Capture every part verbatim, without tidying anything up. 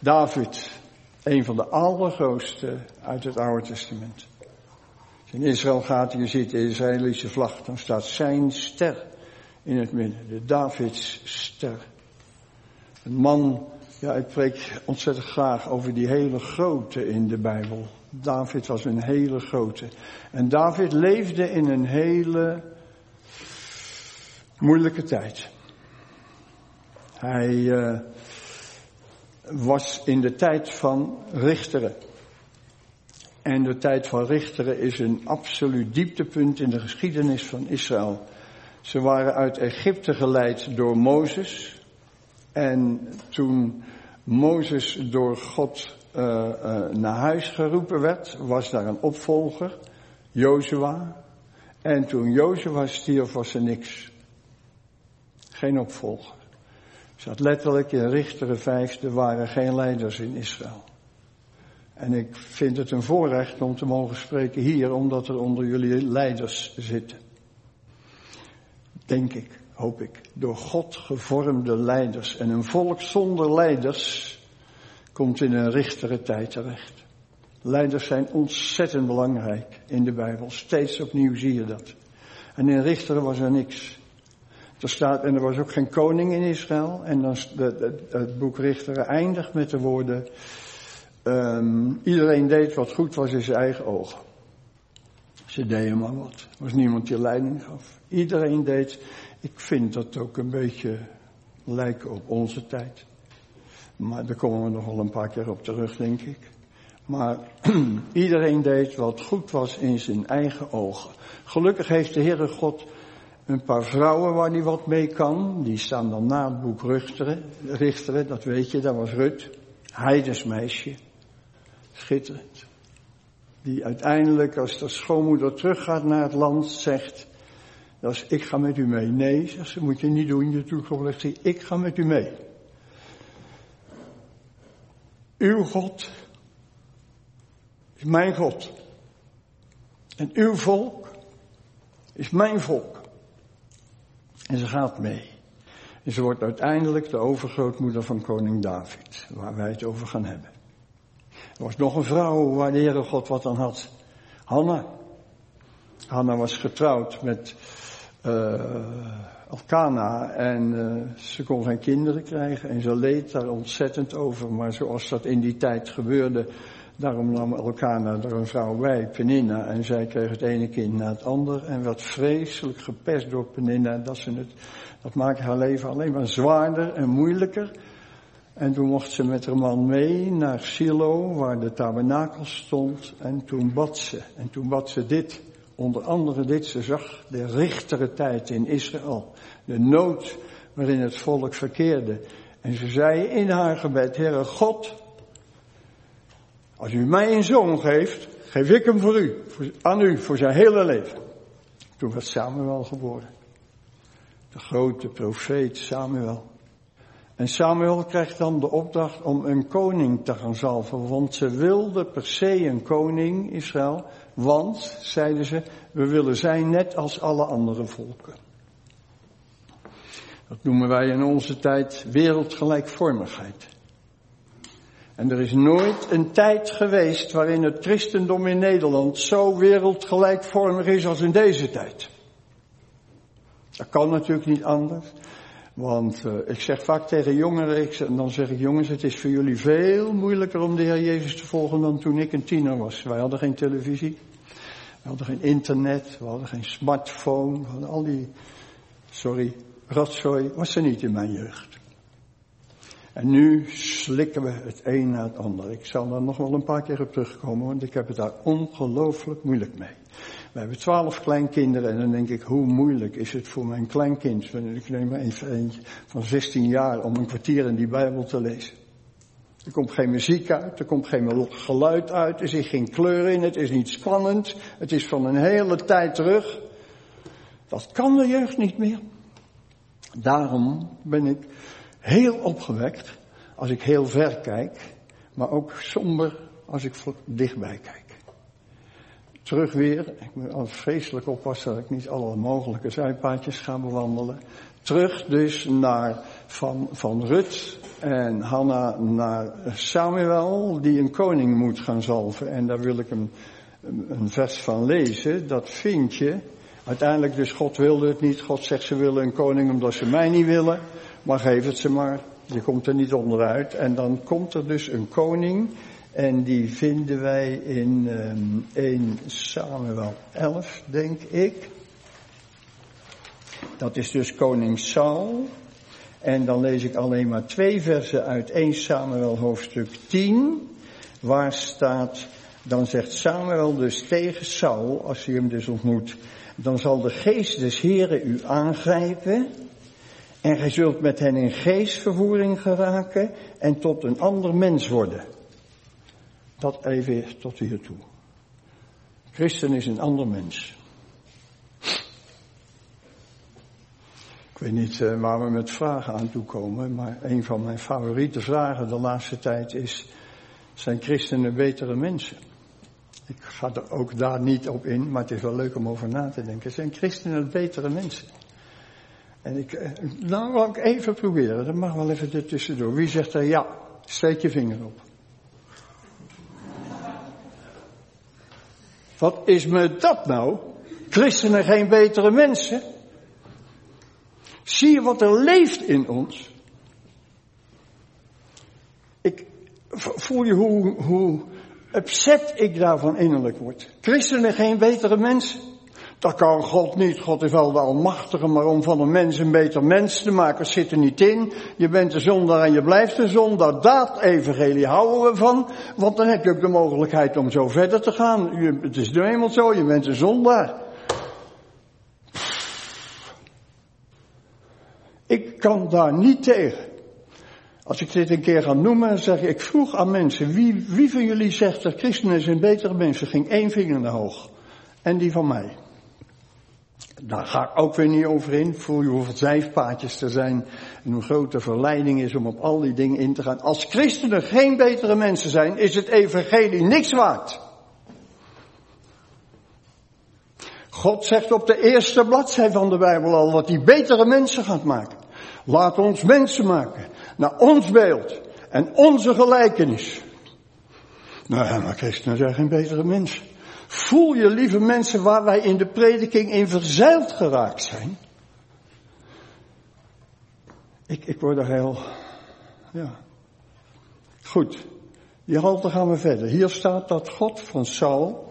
David, een van de allergrootste uit het Oude Testament. Als je in Israël gaat en je ziet de Israëlische vlag, dan staat zijn ster in het midden. De Davidsster. Een man, ja, ik preek ontzettend graag over die hele grote in de Bijbel. David was een hele grote. En David leefde in een hele moeilijke tijd. Hij uh, was in de tijd van richteren. En de tijd van richteren is een absoluut dieptepunt in de geschiedenis van Israël. Ze waren uit Egypte geleid door Mozes. En toen Mozes door God uh, uh, naar huis geroepen werd, was daar een opvolger, Jozua. En toen Jozua stierf, was er niks. Geen opvolger. Er staat letterlijk in Richteren vijf, er waren geen leiders in Israël. En ik vind het een voorrecht om te mogen spreken hier, omdat er onder jullie leiders zitten. Denk ik, hoop ik, door God gevormde leiders. En een volk zonder leiders komt in een richtere tijd terecht. Leiders zijn ontzettend belangrijk in de Bijbel. Steeds opnieuw zie je dat. En in Richteren was er niks. Er staat, en er was ook geen koning in Israël. En dan, de, de, het boek Richteren eindigt met de woorden: Um, iedereen deed wat goed was in zijn eigen ogen. Ze deden maar wat. Er was niemand die leiding gaf. Iedereen deed. Ik vind dat ook een beetje lijken op onze tijd. Maar daar komen we nog wel een paar keer op terug, denk ik. Maar iedereen deed wat goed was in zijn eigen ogen. Gelukkig heeft de Heere God een paar vrouwen waar hij wat mee kan. Die staan dan na het boek Richteren. Richteren, dat weet je, dat was Rut. Heidens meisje. Schitterend. Die uiteindelijk, als de schoonmoeder teruggaat naar het land, zegt: dat is, ik ga met u mee. Nee, zegt ze, moet je niet doen. Je toekomst zegt hij: ik ga met u mee. Uw God is mijn God. En uw volk is mijn volk. En ze gaat mee. En ze wordt uiteindelijk de overgrootmoeder van koning David, waar wij het over gaan hebben. Er was nog een vrouw waar de Heere God wat aan had. Hanna. Hanna was getrouwd met uh, Elkana en uh, ze kon geen kinderen krijgen en ze leed daar ontzettend over. Maar zoals dat in die tijd gebeurde, daarom nam Elkana er een vrouw bij, Peninna, en zij kreeg het ene kind na het ander en werd vreselijk gepest door Peninna. Dat, ze het, dat maakte haar leven alleen maar zwaarder en moeilijker. En toen mocht ze met haar man mee naar Silo, waar de tabernakel stond. En toen bad ze. En toen bad ze dit. Onder andere dit. Ze zag de richtere tijd in Israël. De nood waarin het volk verkeerde. En ze zei in haar gebed: Heere God, als u mij een zoon geeft, geef ik hem voor u. Voor, aan u, voor zijn hele leven. Toen werd Samuel geboren. De grote profeet Samuel. En Samuel krijgt dan de opdracht om een koning te gaan zalven. Want ze wilden per se een koning, Israël. Want, zeiden ze, we willen zijn net als alle andere volken. Dat noemen wij in onze tijd wereldgelijkvormigheid. En er is nooit een tijd geweest waarin het christendom in Nederland zo wereldgelijkvormig is als in deze tijd. Dat kan natuurlijk niet anders. Want uh, ik zeg vaak tegen jongeren, ik zeg, dan zeg ik: jongens, het is voor jullie veel moeilijker om de Heer Jezus te volgen dan toen ik een tiener was. Wij hadden geen televisie, we hadden geen internet, we hadden geen smartphone, we hadden al die, sorry, rotzooi, was er niet in mijn jeugd. En nu slikken we het een na het ander. Ik zal daar nog wel een paar keer op terugkomen, want ik heb het daar ongelooflijk moeilijk mee. We hebben twaalf kleinkinderen en dan denk ik: hoe moeilijk is het voor mijn kleinkind, ik neem maar even eentje van zestien jaar, om een kwartier in die Bijbel te lezen. Er komt geen muziek uit, er komt geen geluid uit, er zit geen kleur in, het is niet spannend, het is van een hele tijd terug. Dat kan de jeugd niet meer. Daarom ben ik heel opgewekt als ik heel ver kijk, maar ook somber als ik dichtbij kijk. Terug weer, ik moet altijd vreselijk oppassen dat ik niet alle mogelijke zijpaadjes ga bewandelen. Terug dus naar van, van Rut En Hanna naar Samuel, die een koning moet gaan zalven. En daar wil ik een, een vers van lezen. Dat vind je. Uiteindelijk dus, God wilde het niet. God zegt, ze willen een koning omdat ze mij niet willen. Maar geef het ze maar. Je komt er niet onderuit. En dan komt er dus een koning. En die vinden wij in um, eerste Samuel elf, denk ik. Dat is dus koning Saul. En dan lees ik alleen maar twee versen uit eerste Samuel hoofdstuk tien. Waar staat, dan zegt Samuel dus tegen Saul, als hij hem dus ontmoet. Dan zal de geest des Heren u aangrijpen. En gij zult met hen in geestvervoering geraken. En tot een ander mens worden. Dat even tot hiertoe. Christen is een ander mens. Ik weet niet uh, waar we met vragen aan toe komen, maar een van mijn favoriete vragen de laatste tijd is, zijn christenen betere mensen? Ik ga er ook daar niet op in, maar het is wel leuk om over na te denken. Zijn christenen betere mensen? En ik, uh, nou wil ik even proberen, dat mag wel even er tussendoor. Wie zegt er ja? Steek je vinger op. Wat is me dat nou? Christenen geen betere mensen? Zie je wat er leeft in ons? Ik voel je hoe, hoe upset ik daarvan innerlijk word. Christenen geen betere mensen? Dat kan God niet. God is wel de Almachtige, maar om van een mens een beter mens te maken zit er niet in. Je bent een zondaar en je blijft een zondaar. Dat evangelie houden we van. Want dan heb je ook de mogelijkheid om zo verder te gaan. Je, het is nu eenmaal zo, je bent een zondaar. Ik kan daar niet tegen. Als ik dit een keer ga noemen, dan zeg ik, ik vroeg aan mensen, wie, wie van jullie zegt dat christenen zijn betere mensen? Ging één vinger naar hoog. En die van mij. Daar ga ik ook weer niet over in. Voel je hoeveel zijpaadjes er zijn en hoe groot de verleiding is om op al die dingen in te gaan. Als christenen geen betere mensen zijn, is het evangelie niks waard. God zegt op de eerste bladzij van de Bijbel al dat hij betere mensen gaat maken. Laat ons mensen maken, naar ons beeld en onze gelijkenis. Nou, maar christenen zijn geen betere mensen. Voel je, lieve mensen, waar wij in de prediking in verzeild geraakt zijn? Ik, ik word er heel, ja. Goed, die halte gaan we verder. Hier staat dat God van Saul,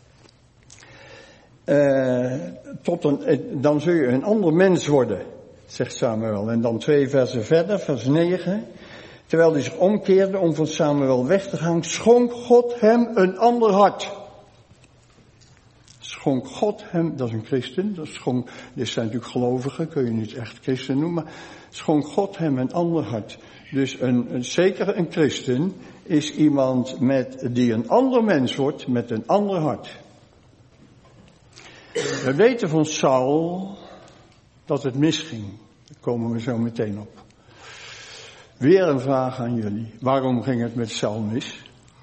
uh, tot een, dan zul je een ander mens worden, zegt Samuel. En dan twee versen verder, vers negen. Terwijl hij zich omkeerde om van Samuel weg te gaan, schonk God hem een ander hart. Schonk God hem, dat is een christen, dat schonk, dit zijn natuurlijk gelovigen, kun je niet echt christen noemen, maar schonk God hem een ander hart. Dus een, een, zeker een christen is iemand met, die een ander mens wordt met een ander hart. We weten van Saul dat het misging. Daar komen we zo meteen op. Weer een vraag aan jullie. Waarom ging het met Saul mis?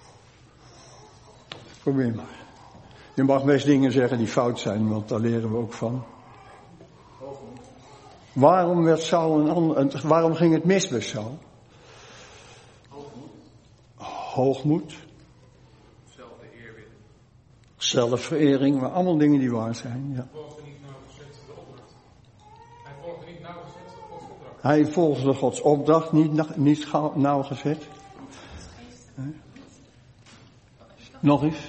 Probeer maar. Je mag best dingen zeggen die fout zijn, want daar leren we ook van. Waarom werd Saul een ander, waarom ging het mis bij Saul? Hoogmoed. Hoogmoed. Zelfde eerbied. Zelfverering, maar allemaal dingen die waar zijn. Ja. Hij volgde niet nauwgezet de opdracht. Hij volgde niet nauwgezet Gods opdracht. Hij volgde Gods opdracht niet, niet nauwgezet. Nee. Nog eens.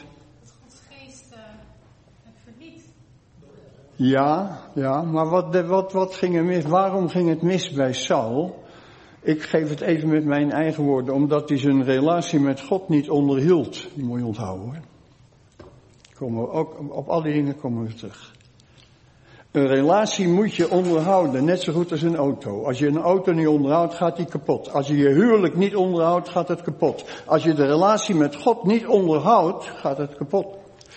Ja, ja, maar wat, wat, wat ging er mis? Waarom ging het mis bij Saul? Ik geef het even met mijn eigen woorden, omdat hij zijn relatie met God niet onderhield. Die moet je onthouden hoor. Komen we ook, op al die dingen komen we terug. Een relatie moet je onderhouden, net zo goed als een auto. Als je een auto niet onderhoudt, gaat die kapot. Als je je huwelijk niet onderhoudt, gaat het kapot. Als je de relatie met God niet onderhoudt, gaat het kapot.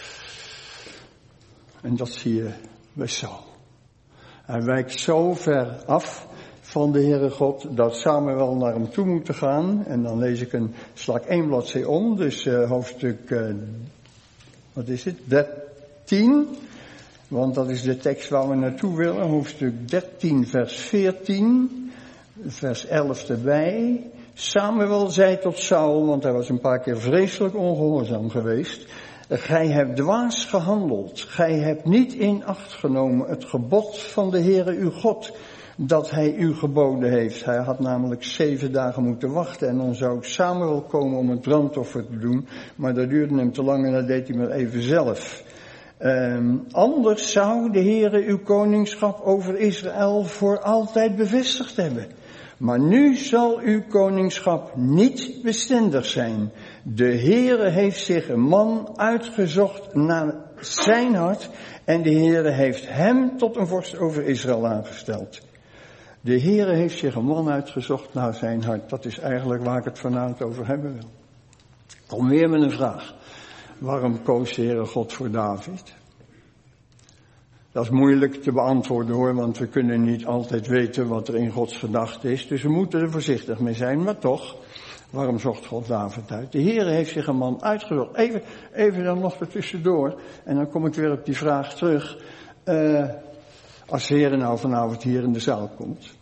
En dat zie je bij Saul. Hij wijkt zo ver af van de Heere God dat Samuel naar hem toe moet gaan. En dan lees ik een, sla ik één bladzij om, dus uh, hoofdstuk, uh, wat is het, dertien. Want dat is de tekst waar we naartoe willen. Hoofdstuk dertien, vers veertien. Vers elf erbij. Samuel zei tot Saul, want hij was een paar keer vreselijk ongehoorzaam geweest. Gij hebt dwaas gehandeld. Gij hebt niet in acht genomen het gebod van de Heere uw God, dat hij u geboden heeft. Hij had namelijk zeven dagen moeten wachten en dan zou Samuel komen om het brandoffer te doen. Maar dat duurde hem te lang en dat deed hij maar even zelf. Um, anders zou de Heere uw koningschap over Israël voor altijd bevestigd hebben. Maar nu zal uw koningschap niet bestendig zijn. De Heere heeft zich een man uitgezocht naar zijn hart en de Heere heeft hem tot een vorst over Israël aangesteld. De Heere heeft zich een man uitgezocht naar zijn hart. Dat is eigenlijk waar ik het vanavond over hebben wil. Kom weer met een vraag. Waarom koos de Heere God voor David? Dat is moeilijk te beantwoorden hoor, want we kunnen niet altijd weten wat er in Gods gedachte is. Dus we moeten er voorzichtig mee zijn, maar toch, waarom zocht God David uit? De Heere heeft zich een man uitgezocht. Even, even dan nog ertussendoor, en dan kom ik weer op die vraag terug. Uh, als de Heere nou vanavond hier in de zaal komt,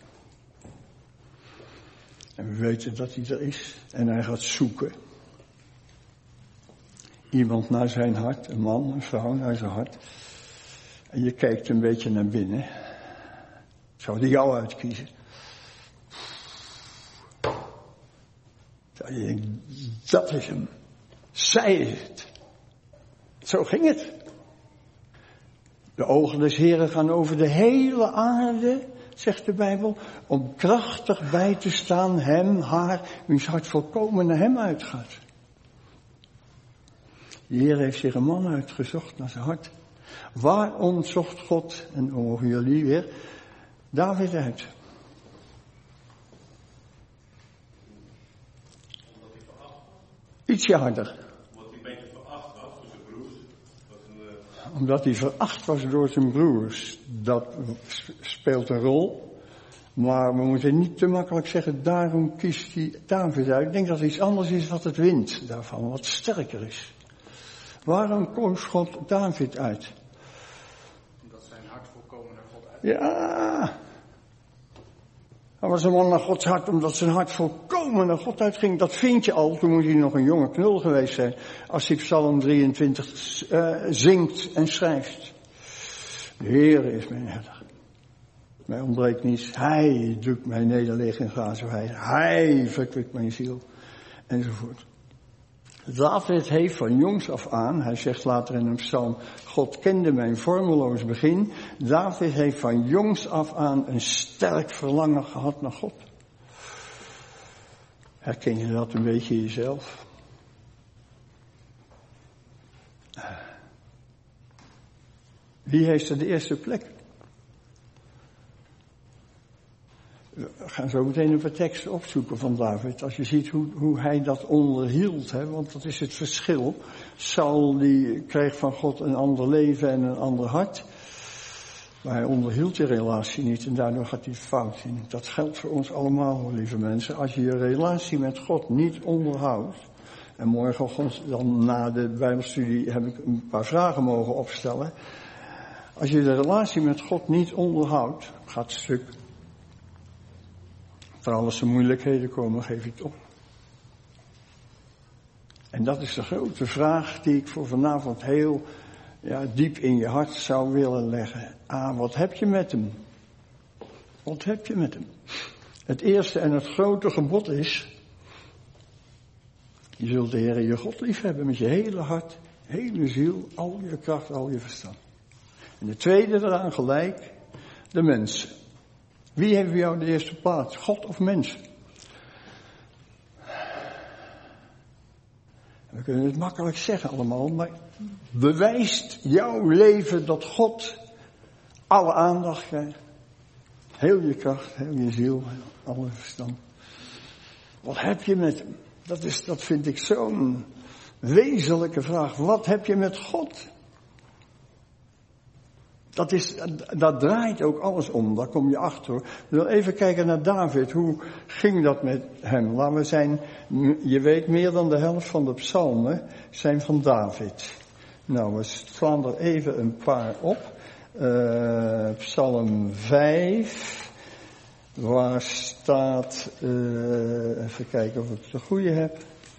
en we weten dat hij er is, en hij gaat zoeken. Iemand naar zijn hart, een man, een vrouw naar zijn hart. En je kijkt een beetje naar binnen. Zou die jou uitkiezen? Je denkt, dat is hem. Zij is het. Zo ging het. De ogen des Heren gaan over de hele aarde, zegt de Bijbel, om krachtig bij te staan hem, haar, wiens hart volkomen naar hem uitgaat. De Heer heeft zich een man uitgezocht naar zijn hart. Waarom zocht God, en dan mogen jullie weer, David uit? Omdat hij veracht was? Ietsje harder. Omdat hij een beetje veracht was door zijn broers. Een, uh... Omdat hij veracht was door zijn broers. Dat speelt een rol. Maar we moeten niet te makkelijk zeggen, daarom kiest hij David uit. Ik denk dat er iets anders is wat het wint daarvan, wat sterker is. Waarom koos God David uit? Omdat zijn hart volkomen naar God uit. Ja. Hij was een man naar Gods hart, omdat zijn hart volkomen naar God uitging. Dat vind je al, toen moet hij nog een jonge knul geweest zijn. Als hij Psalm drieëntwintig uh, zingt en schrijft. De Heere is mijn herder. Mij ontbreekt niets. Hij doet mij nederliggen in grazenweiden. Hij verkwikt mijn ziel. Enzovoort. David heeft van jongs af aan, hij zegt later in een psalm, God kende mijn vormeloos begin. David heeft van jongs af aan een sterk verlangen gehad naar God. Herken je dat een beetje in jezelf? Wie heeft er de eerste plek? We gaan zo meteen een paar teksten opzoeken van David. Als je ziet hoe, hoe hij dat onderhield. Hè, want dat is het verschil. Saul die kreeg van God een ander leven en een ander hart. Maar hij onderhield die relatie niet. En daardoor gaat hij fout in. Dat geldt voor ons allemaal, lieve mensen. Als je je relatie met God niet onderhoudt. En morgen dan na de Bijbelstudie heb ik een paar vragen mogen opstellen. Als je de relatie met God niet onderhoudt, gaat het stuk. Vooral als er moeilijkheden komen, geef je het op. En dat is de grote vraag die ik voor vanavond heel ja, diep in je hart zou willen leggen. Ah, wat heb je met hem? Wat heb je met hem? Het eerste en het grote gebod is, je zult de Heere je God lief hebben met je hele hart, hele ziel, al je kracht, al je verstand. En de tweede eraan gelijk, de mensen. Wie heeft bij jou de eerste plaats? God of mens? We kunnen het makkelijk zeggen allemaal, maar bewijst jouw leven dat God alle aandacht krijgt? Heel je kracht, heel je ziel, al je verstand. Wat heb je met hem? Dat, is, dat vind ik zo'n wezenlijke vraag. Wat heb je met God? Dat, is, dat draait ook alles om, daar kom je achter hoor. We willen even kijken naar David, hoe ging dat met hem? Laten we zijn, je weet meer dan de helft van de psalmen zijn van David. Nou, we slaan er even een paar op. Uh, psalm vijf, waar staat, uh, even kijken of ik de goede heb.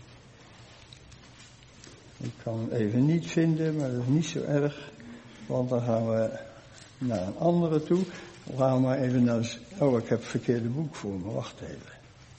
Ik kan hem even niet vinden, maar dat is niet zo erg. Want dan gaan we naar een andere toe. Dan gaan we maar even naar... Oh, ik heb het verkeerde boek voor me. Wacht even.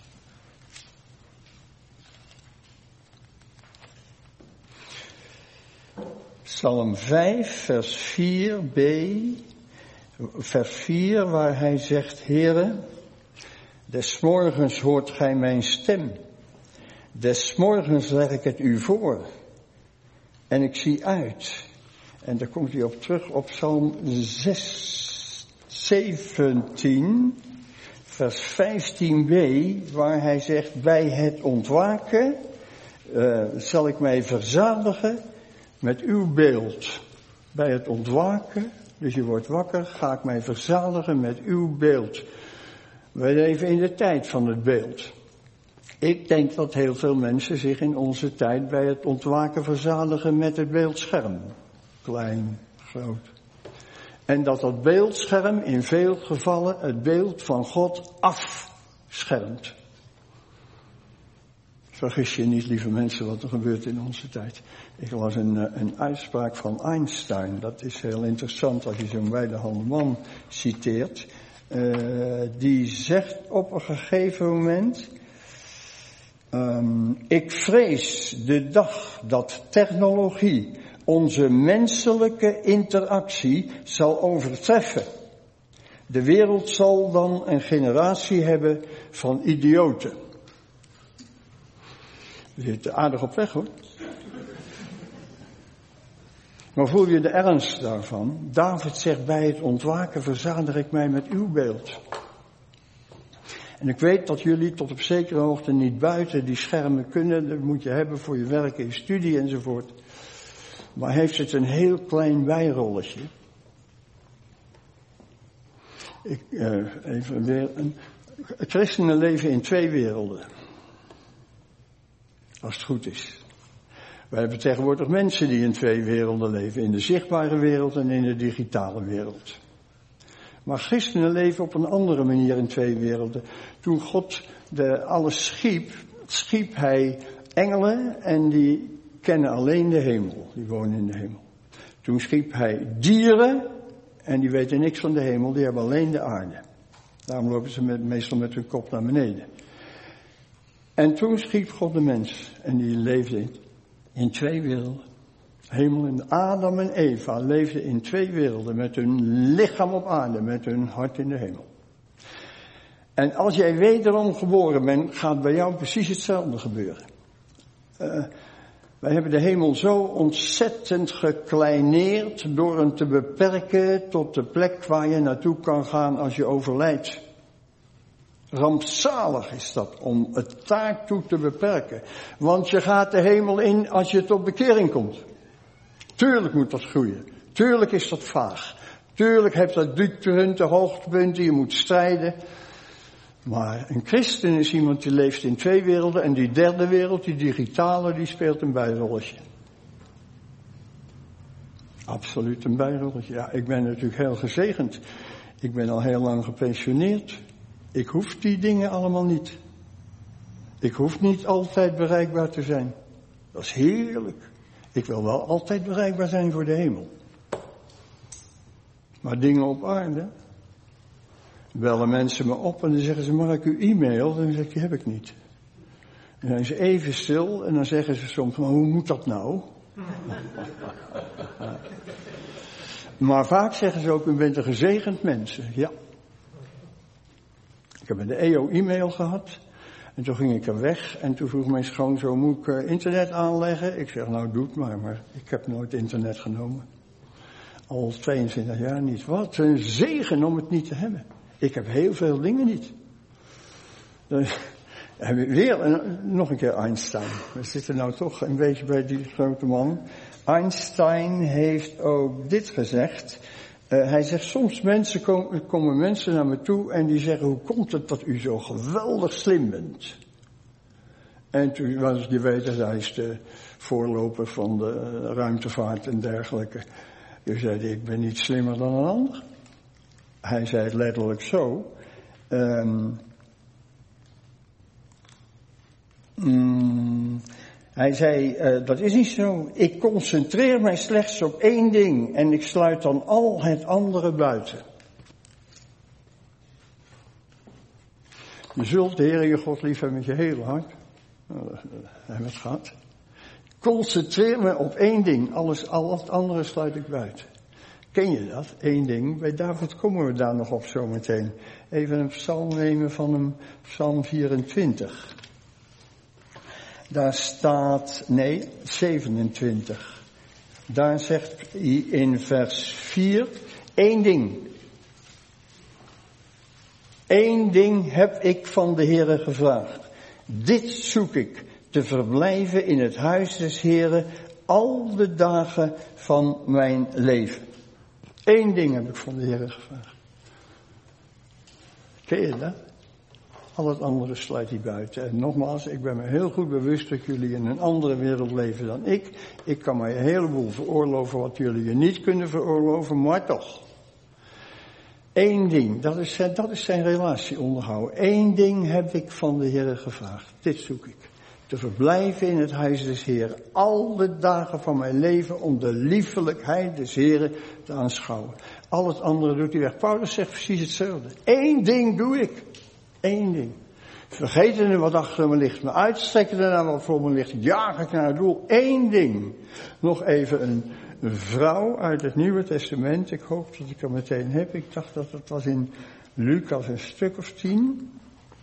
Psalm vijf, vers vier b. Vers vier, waar hij zegt... Heere, des morgens hoort gij mijn stem. Des morgens leg ik het u voor. En ik zie uit. En daar komt hij op terug op Psalm zes, zeventien, vers vijftien b, waar hij zegt, bij het ontwaken uh, zal ik mij verzadigen met uw beeld. Bij het ontwaken, dus je wordt wakker, ga ik mij verzadigen met uw beeld. Wij leven in de tijd van het beeld. Ik denk dat heel veel mensen zich in onze tijd bij het ontwaken verzadigen met het beeldscherm. Klein, groot. En dat dat beeldscherm in veel gevallen het beeld van God afschermt. Vergis je niet, lieve mensen, wat er gebeurt in onze tijd. Ik las een, een uitspraak van Einstein. Dat is heel interessant als je zo'n wijde man citeert. Uh, die zegt op een gegeven moment... Um, ik vrees de dag dat technologie onze menselijke interactie zal overtreffen. De wereld zal dan een generatie hebben van idioten. Je zit aardig op weg, hoor. Maar voel je de ernst daarvan? David zegt, bij het ontwaken verzadig ik mij met uw beeld. En ik weet dat jullie tot op zekere hoogte niet buiten die schermen kunnen. Dat moet je hebben voor je werk en je studie enzovoort. Maar heeft het een heel klein bijrolletje. Ik, uh, even weer een... Christenen leven in twee werelden. Als het goed is. Wij hebben tegenwoordig mensen die in twee werelden leven. In de zichtbare wereld en in de digitale wereld. Maar christenen leven op een andere manier in twee werelden. Toen God de, alles schiep, schiep hij engelen en die kennen alleen de hemel. Die wonen in de hemel. Toen schiep hij dieren en die weten niks van de hemel, die hebben alleen de aarde. Daarom lopen ze met, meestal met hun kop naar beneden. En toen schiep God de mens en die leefde in, in twee werelden. Hemel en Adam en Eva leefden in twee werelden, met hun lichaam op aarde, met hun hart in de hemel. En als jij wederom geboren bent, gaat bij jou precies hetzelfde gebeuren. Uh, wij hebben de hemel zo ontzettend gekleineerd door hem te beperken tot de plek waar je naartoe kan gaan als je overlijdt. Rampzalig is dat om het daartoe te beperken. Want je gaat de hemel in als je tot bekering komt. Tuurlijk moet dat groeien. Tuurlijk is dat vaag. Tuurlijk heeft dat dieptepunten, hoogtepunten, je moet strijden. Maar een christen is iemand die leeft in twee werelden en die derde wereld, die digitale, die speelt een bijrolletje. Absoluut een bijrolletje. Ja, ik ben natuurlijk heel gezegend. Ik ben al heel lang gepensioneerd. Ik hoef die dingen allemaal niet. Ik hoef niet altijd bereikbaar te zijn. Dat is heerlijk. Ik wil wel altijd bereikbaar zijn voor de hemel. Maar dingen op aarde, bellen mensen me op en dan zeggen ze, mag ik uw e-mail? Dan zeg ik, die heb ik niet. Dan zijn ze even stil en dan zeggen ze soms, maar hoe moet dat nou? Maar vaak zeggen ze ook, u bent een gezegend mens. Ja. Ik heb een E O e-mail gehad. En toen ging ik er weg en toen vroeg mijn schoonzoon, moet ik uh, internet aanleggen? Ik zeg, nou doe het maar, maar ik heb nooit internet genomen. Al tweeëntwintig jaar niet. Wat een zegen om het niet te hebben. Ik heb heel veel dingen niet. Dan heb ik weer, een, nog een keer Einstein. We zitten nou toch een beetje bij die grote man. Einstein heeft ook dit gezegd. Uh, hij zegt, soms mensen komen, komen mensen naar me toe en die zeggen, hoe komt het dat u zo geweldig slim bent? En toen was je weet, hij is de voorloper van de ruimtevaart en dergelijke. Toen zei hij, ik ben niet slimmer dan een ander. Hij zei het letterlijk zo. Um, mm, hij zei, uh, dat is niet zo. Ik concentreer mij slechts op één ding en ik sluit dan al het andere buiten. Je zult de Heer je God lief hebben met je hele hart. Nou, dat hebben we het gehad. Concentreer me op één ding, alles, al het andere sluit ik buiten. Ken je dat? Eén ding. Bij David komen we daar nog op zometeen. Even een psalm nemen van hem, psalm vierentwintig. Daar staat, nee, zevenentwintig. Daar zegt hij in vers vier, één ding. Eén ding heb ik van de Heere gevraagd. Dit zoek ik, te verblijven in het huis des Heeren al de dagen van mijn leven. Eén ding heb ik van de Heere gevraagd. Ken je dat? Al het andere sluit hij buiten. En nogmaals, ik ben me heel goed bewust dat jullie in een andere wereld leven dan ik. Ik kan mij een heleboel veroorloven wat jullie je niet kunnen veroorloven, maar toch. Eén ding, dat is, dat is zijn relatie onderhouden. Eén ding heb ik van de Heere gevraagd. Dit zoek ik. Te verblijven in het huis des Heeren. Al de dagen van mijn leven om de liefelijkheid des Heeren te aanschouwen. Al het andere doet hij weg. Paulus zegt precies hetzelfde. Eén ding doe ik. Eén ding. Vergeten wat achter me ligt. Me uitstrekken naar wat voor me ligt. Jaag ik naar het doel. Eén ding. Nog even een, een vrouw uit het Nieuwe Testament. Ik hoop dat ik er meteen heb. Ik dacht dat het was in Lucas een stuk of tien.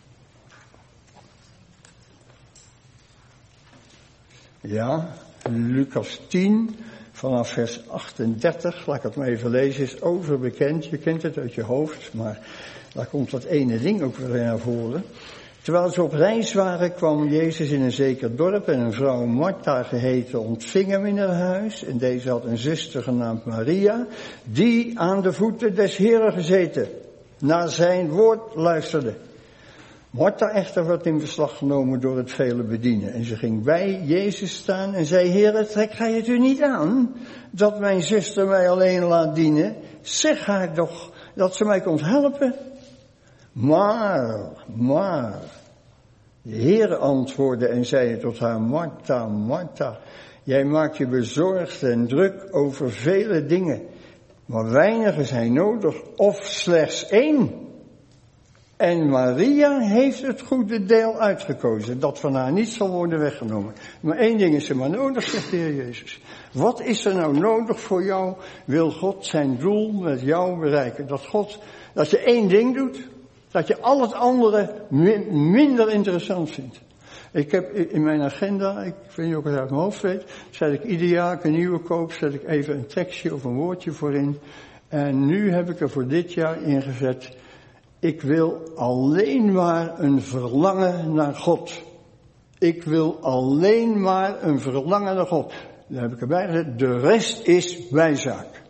Ja, Lucas tien, vanaf vers achtendertig, laat ik het maar even lezen, is overbekend. Je kent het uit je hoofd, maar daar komt dat ene ding ook weer naar voren. Terwijl ze op reis waren, kwam Jezus in een zeker dorp en een vrouw Martha geheten ontving hem in haar huis. En deze had een zuster genaamd Maria, die aan de voeten des Heeren gezeten, naar zijn woord luisterde. Martha echter werd in beslag genomen door het vele bedienen. En ze ging bij Jezus staan en zei, Heere, trek gij het u niet aan dat mijn zuster mij alleen laat dienen? Zeg haar toch dat ze mij komt helpen. Maar, maar, de Heere antwoordde en zei tot haar, Martha, Martha, jij maakt je bezorgd en druk over vele dingen, maar weinige zijn nodig, of slechts één. En Maria heeft het goede deel uitgekozen, dat van haar niet zal worden weggenomen. Maar één ding is er maar nodig, zegt de Heer Jezus. Wat is er nou nodig voor jou? Wil God zijn doel met jou bereiken? Dat God, dat je één ding doet, dat je al het andere min, minder interessant vindt. Ik heb in mijn agenda, ik weet niet of ik het uit mijn hoofd weet, zet ik ieder jaar een nieuwe koop, zet ik even een tekstje of een woordje voor in. En nu heb ik er voor dit jaar ingezet, ik wil alleen maar een verlangen naar God. Ik wil alleen maar een verlangen naar God. Daar heb ik erbij gezet, de rest is bijzaak.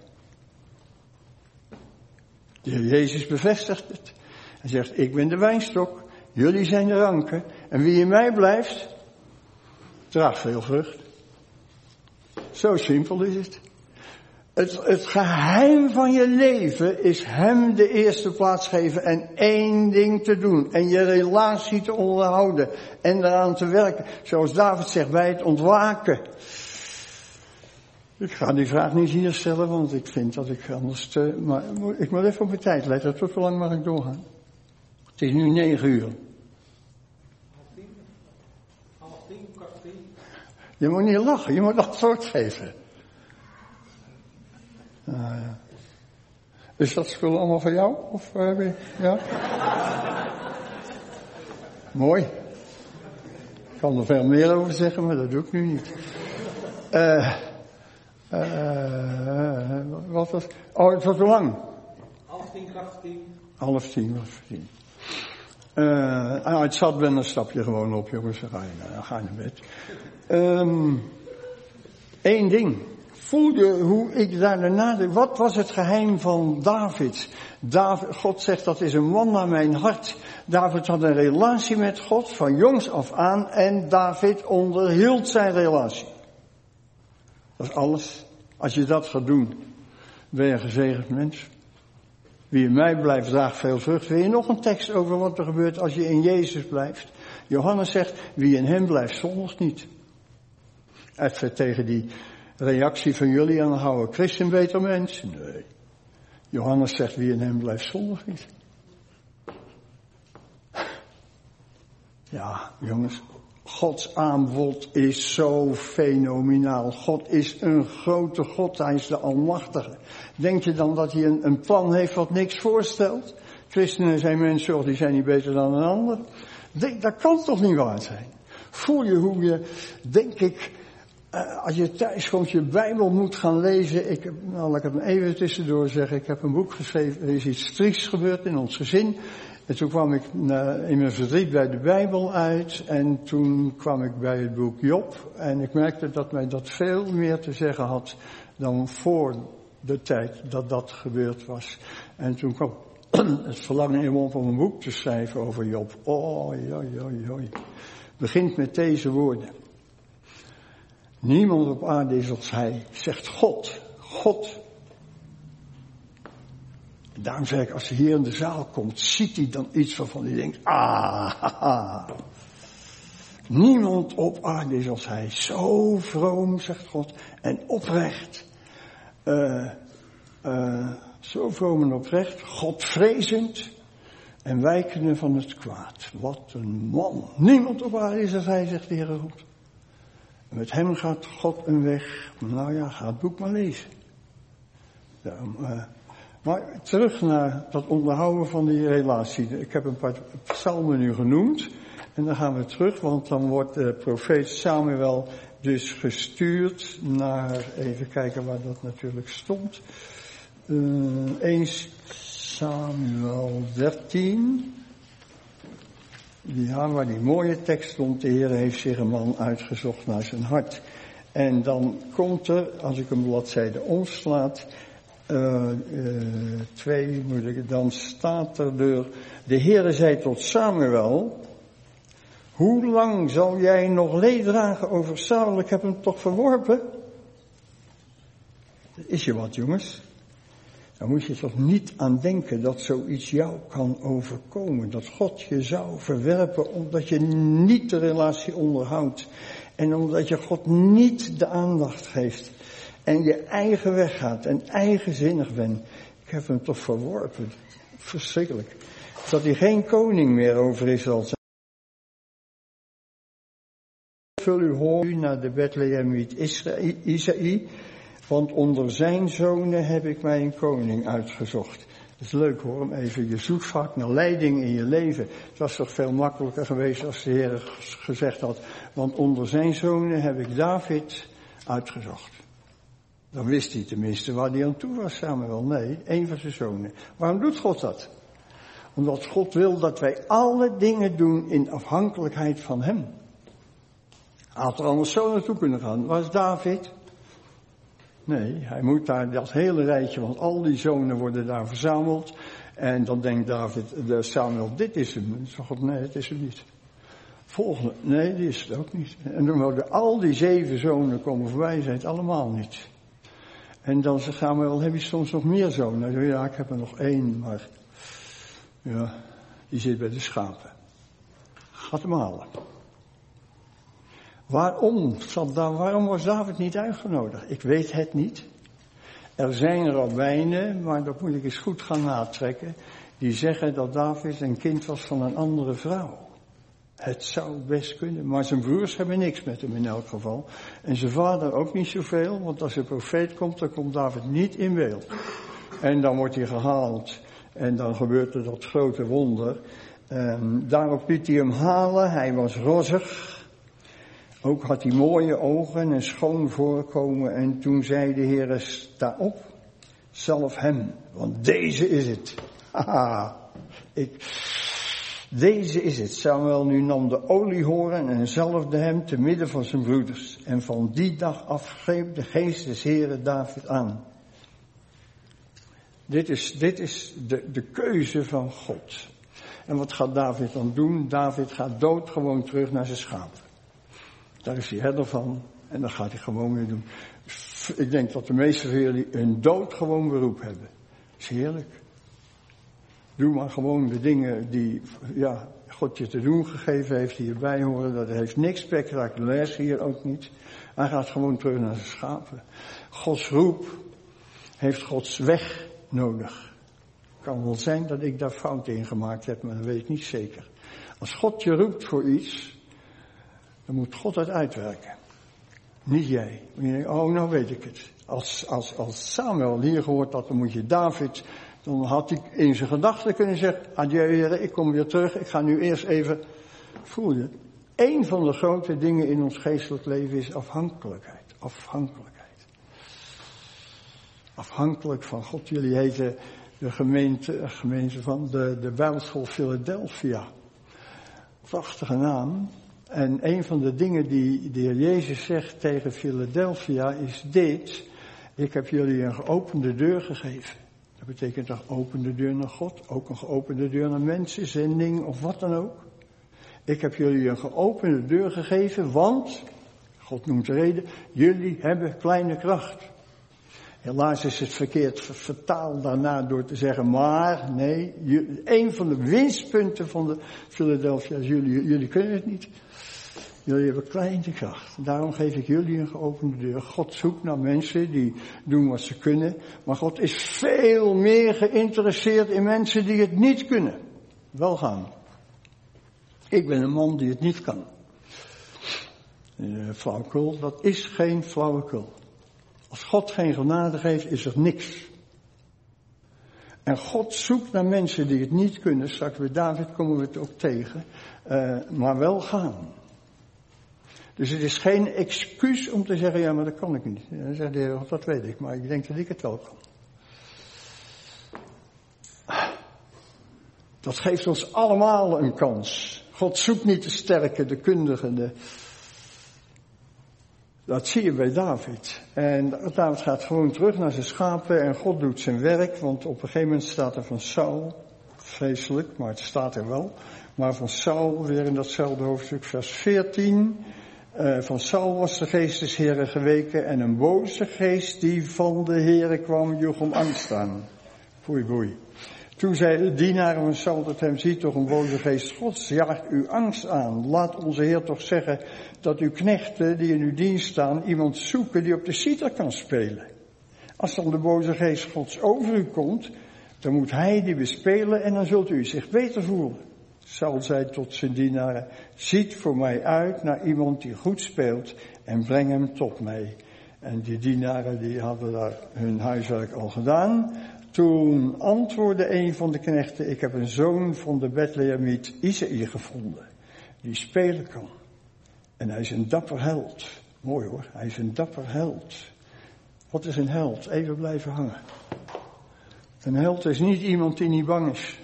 De Heer Jezus bevestigt het. Hij zegt, ik ben de wijnstok, jullie zijn de ranken. En wie in mij blijft, draagt veel vrucht. Zo simpel is het. Het, het geheim van je leven is hem de eerste plaats geven en één ding te doen. En je relatie te onderhouden en eraan te werken. Zoals David zegt bij het ontwaken. Ik ga die vraag niet hier stellen, want ik vind dat ik anders te... Maar ik moet even op mijn tijd letten. Tot hoe lang mag ik doorgaan? Het is nu negen uur. Half tien, kwart tien. Je moet niet lachen, je moet antwoord geven. Ah, ja. Is dat spul allemaal van jou? Of, uh, ja? Mooi. Ik kan er veel meer over zeggen, maar dat doe ik nu niet. Uh, uh, wat was... Oh, het was zo lang. Half tien, kwart tien. Half tien, was tien. Uh, als het zat ben, dan stap je gewoon op, jongens. Dan ga je, dan ga je naar bed. Um, Eén ding. Voelde hoe ik daar nadenk. Wat was het geheim van David? David? God zegt, dat is een man naar mijn hart. David had een relatie met God van jongs af aan. En David onderhield zijn relatie. Dat is alles. Als je dat gaat doen, ben je een gezegend mens. Wie in mij blijft, draagt veel vrucht. Wil je nog een tekst over wat er gebeurt als je in Jezus blijft? Johannes zegt, wie in hem blijft, zondigt niet. Even tegen die reactie van jullie aanhouden. Christen beter mens? Nee. Johannes zegt, wie in hem blijft, zondigt niet. Ja, jongens. Gods aanbod is zo fenomenaal. God is een grote God. Hij is de Almachtige. Denk je dan dat hij een, een plan heeft wat niks voorstelt? Christenen zijn mensen, of die zijn niet beter dan een ander. Denk, dat kan toch niet waar zijn? Voel je hoe je, denk ik, uh, als je thuis komt, je Bijbel moet gaan lezen. Ik heb, nou, laat ik het even tussendoor zeggen. Ik heb een boek geschreven. Er is iets triest gebeurd in ons gezin. En toen kwam ik uh, in mijn verdriet bij de Bijbel uit. En toen kwam ik bij het boek Job. En ik merkte dat mij dat veel meer te zeggen had dan voor de tijd dat dat gebeurd was. En toen kwam het verlangen in me om een boek te schrijven over Job. Oh, joi, joi, joi. Begint met deze woorden. Niemand op aarde is als hij, zegt God. God. En daarom zeg ik, als hij hier in de zaal komt, ziet hij dan iets waarvan hij denkt, ah, haha. Niemand op aarde is als hij. Zo vroom, zegt God, en oprecht. Uh, uh, zo vroom en oprecht, Godvrezend en wijkende van het kwaad. Wat een man. Niemand op aarde is als hij, zegt de Heere God. Met hem gaat God een weg. Nou ja, ga het boek maar lezen. Ja, uh, maar terug naar dat onderhouden van die relatie. Ik heb een paar psalmen nu genoemd. En dan gaan we terug, want dan wordt de profeet Samuel dus gestuurd naar, even kijken waar dat natuurlijk stond. Uh, eerste Samuel dertien. Ja, waar die mooie tekst stond, de Heer heeft zich een man uitgezocht naar zijn hart. En dan komt er, als ik een bladzijde omslaat, uh, uh, twee moet ik, dan staat er door, de Heere zei tot Samuel, hoe lang zal jij nog leed dragen over Saul? Ik heb hem toch verworpen? Is je wat, jongens? Dan moet je toch niet aan denken dat zoiets jou kan overkomen. Dat God je zou verwerpen omdat je niet de relatie onderhoudt. En omdat je God niet de aandacht geeft. En je eigen weg gaat en eigenzinnig bent. Ik heb hem toch verworpen. Verschrikkelijk. Dat hij geen koning meer over Israël zijn. Vul u horen naar de Bethlehemiet Isaïe. Want onder zijn zonen heb ik mij een koning uitgezocht. Dat is leuk hoor, om even, je zoekt vaak naar leiding in je leven. Het was toch veel makkelijker geweest als de Heer gezegd had. Want onder zijn zonen heb ik David uitgezocht. Dan wist hij tenminste waar hij aan toe was, Samuel. Nee, één van zijn zonen. Waarom doet God dat? Omdat God wil dat wij alle dingen doen in afhankelijkheid van hem. Hij had er anders zo naartoe kunnen gaan. Waar is David? Nee, hij moet daar dat hele rijtje, want al die zonen worden daar verzameld. En dan denkt David, de Samuel, dit is hem. God, nee, het is hem niet. Volgende, nee, die is het ook niet. En dan worden al die zeven zonen komen voorbij, zijn het allemaal niet. En dan zegt Samuel, heb je soms nog meer zonen? Ja, ik heb er nog één, maar ja, die zit bij de schapen. Gaat hem halen. Waarom, waarom was David niet uitgenodigd? Ik weet het niet. Er zijn rabbijnen, maar dat moet ik eens goed gaan natrekken, die zeggen dat David een kind was van een andere vrouw. Het zou best kunnen, maar zijn broers hebben niks met hem in elk geval. En zijn vader ook niet zoveel, want als een profeet komt, dan komt David niet in beeld. En dan wordt hij gehaald en dan gebeurt er dat grote wonder. Um, daarop liet hij hem halen, hij was rozig. Ook had hij mooie ogen en schoon voorkomen. En toen zei de Heere, sta op, zalf hem, want deze is het. Haha, ik, deze is het. Samuel nu nam de oliehoorn en zalfde hem te midden van zijn broeders. En van die dag af greep de geest des Heere David aan. Dit is, dit is de, de keuze van God. En wat gaat David dan doen? David gaat doodgewoon terug naar zijn schapen. Daar is hij herder van en dat gaat hij gewoon weer doen. Ik denk dat de meesten van jullie een doodgewoon beroep hebben. Dat is heerlijk. Doe maar gewoon de dingen die ja, God je te doen gegeven heeft, die erbij horen. Dat heeft niks spectaculairs hier ook niet. Hij gaat gewoon terug naar zijn schapen. Gods roep heeft Gods weg nodig. Het kan wel zijn dat ik daar fout in gemaakt heb, maar dat weet ik niet zeker. Als God je roept voor iets, dan moet God het uitwerken. Niet jij. Je denkt, oh, nou weet ik het. Als, als, als Samuel hier gehoord had, dan moet je David, dan had hij in zijn gedachten kunnen zeggen, adieu heren, ik kom weer terug, ik ga nu eerst even, voel je. Eén van de grote dingen in ons geestelijk leven is afhankelijkheid. Afhankelijkheid. Afhankelijk van God. Jullie heten de gemeente, gemeente van de, de Bijbelschool Philadelphia. Prachtige naam. En een van de dingen die de Heer Jezus zegt tegen Philadelphia is dit. Ik heb jullie een geopende deur gegeven. Dat betekent een geopende deur naar God. Ook een geopende deur naar mensen, zending of wat dan ook. Ik heb jullie een geopende deur gegeven, want, God noemt de reden, jullie hebben kleine kracht. Helaas is het verkeerd vertaald daarna door te zeggen, maar, nee, een van de winstpunten van de Philadelphia is, jullie, jullie kunnen het niet. Jullie hebben kleine kracht. Daarom geef ik jullie een geopende deur. God zoekt naar mensen die doen wat ze kunnen, maar God is veel meer geïnteresseerd in mensen die het niet kunnen. Wel gaan. Ik ben een man die het niet kan. Uh, flauwekul, dat is geen flauwekul. Als God geen genade geeft, is er niks. En God zoekt naar mensen die het niet kunnen. Straks bij David komen we het ook tegen. Uh, maar wel gaan. Dus het is geen excuus om te zeggen, ja, maar dat kan ik niet. Dan zegt de Heer, dat weet ik, maar ik denk dat ik het wel kan. Dat geeft ons allemaal een kans. God zoekt niet de sterke, de kundige, de... Dat zie je bij David. En David gaat gewoon terug naar zijn schapen en God doet zijn werk. Want op een gegeven moment staat er van Saul, vreselijk, maar het staat er wel. Maar van Saul, weer in datzelfde hoofdstuk, vers veertien. Uh, van Saul was de geest des Heren geweken en een boze geest die van de Heren kwam, joeg hem angst aan. Foei, boei. Toen zei de dienaar van Saul tot hem, zie toch een boze geest Gods, jaagt u angst aan. Laat onze Heer toch zeggen dat uw knechten die in uw dienst staan, iemand zoeken die op de citer kan spelen. Als dan de boze geest Gods over u komt, dan moet hij die bespelen en dan zult u zich beter voelen. Saul zei tot zijn dienaren, ziet voor mij uit naar iemand die goed speelt en breng hem tot mij. En die dienaren die hadden daar hun huiswerk al gedaan. Toen antwoordde een van de knechten, ik heb een zoon van de Bethlehemiet Isaïe gevonden, die spelen kan. En hij is een dapper held. Mooi hoor, hij is een dapper held. Wat is een held? Even blijven hangen. Een held is niet iemand die niet bang is.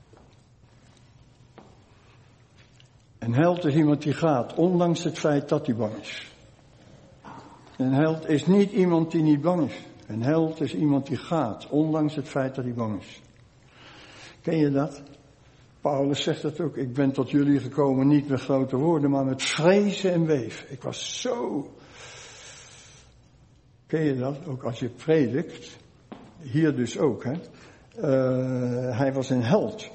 Een held is iemand die gaat, ondanks het feit dat hij bang is. Een held is niet iemand die niet bang is. Een held is iemand die gaat, ondanks het feit dat hij bang is. Ken je dat? Paulus zegt dat ook. Ik ben tot jullie gekomen niet met grote woorden, maar met vrezen en beven. Ik was zo... Ken je dat? Ook als je predikt. Hier dus ook, hè. Uh, hij was een held.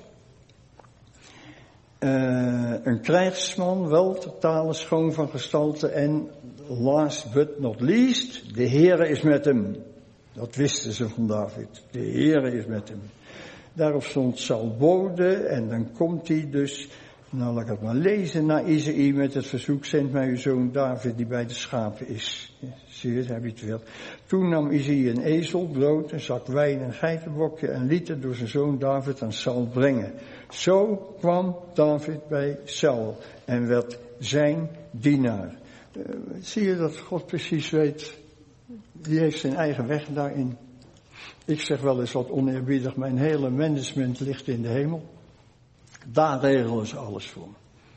Uh, een krijgsman, wel totale schoon van gestalte en last but not least, de Heere is met hem. Dat wisten ze van David. De Heere is met hem. Daarop stond Saul bode en dan komt hij dus, nou laat ik het maar lezen, naar Isaïe met het verzoek, zend mij uw zoon David die bij de schapen is. Ja, zie je, heb je het weer. Toen nam Isaïe een ezel, brood, een zak wijn, een geitenbokje en liet het door zijn zoon David aan Saul brengen. Zo kwam David bij Saul en werd zijn dienaar. Uh, zie je dat God precies weet, die heeft zijn eigen weg daarin. Ik zeg wel eens wat oneerbiedig, mijn hele management ligt in de hemel. Daar regelen ze alles voor me.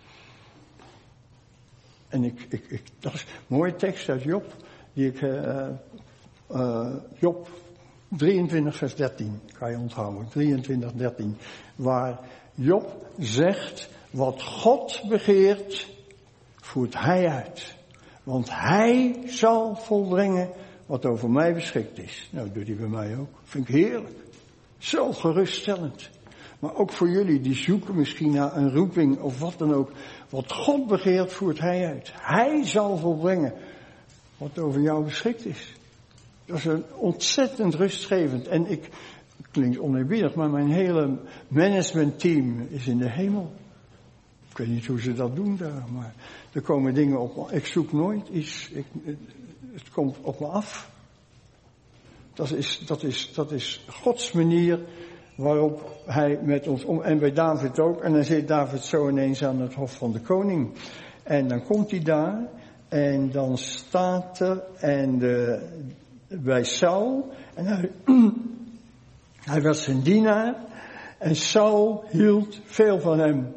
En ik, ik, ik dat is een mooie tekst uit Job, die ik, uh, uh, Job drieëntwintig vers dertien, kan je onthouden, drieëntwintig dertien, waar Job zegt, wat God begeert, voert hij uit. Want hij zal volbrengen wat over mij beschikt is. Nou, doet hij bij mij ook. Vind ik heerlijk. Zo geruststellend. Maar ook voor jullie die zoeken misschien naar een roeping of wat dan ook. Wat God begeert voert hij uit. Hij zal volbrengen wat over jou beschikt is. Dat is een ontzettend rustgevend. En ik, het klinkt oneerbiedig, maar mijn hele managementteam is in de hemel. Ik weet niet hoe ze dat doen daar, maar er komen dingen op me. Ik zoek nooit iets, ik, het komt op me af. Dat is, dat is, dat is Gods manier waarop hij met ons om. En bij David ook. En dan zit David zo ineens aan het hof van de koning. En dan komt hij daar. En dan staat er. En de, bij Saul. En hij, hij was zijn dienaar. En Saul hield veel van hem.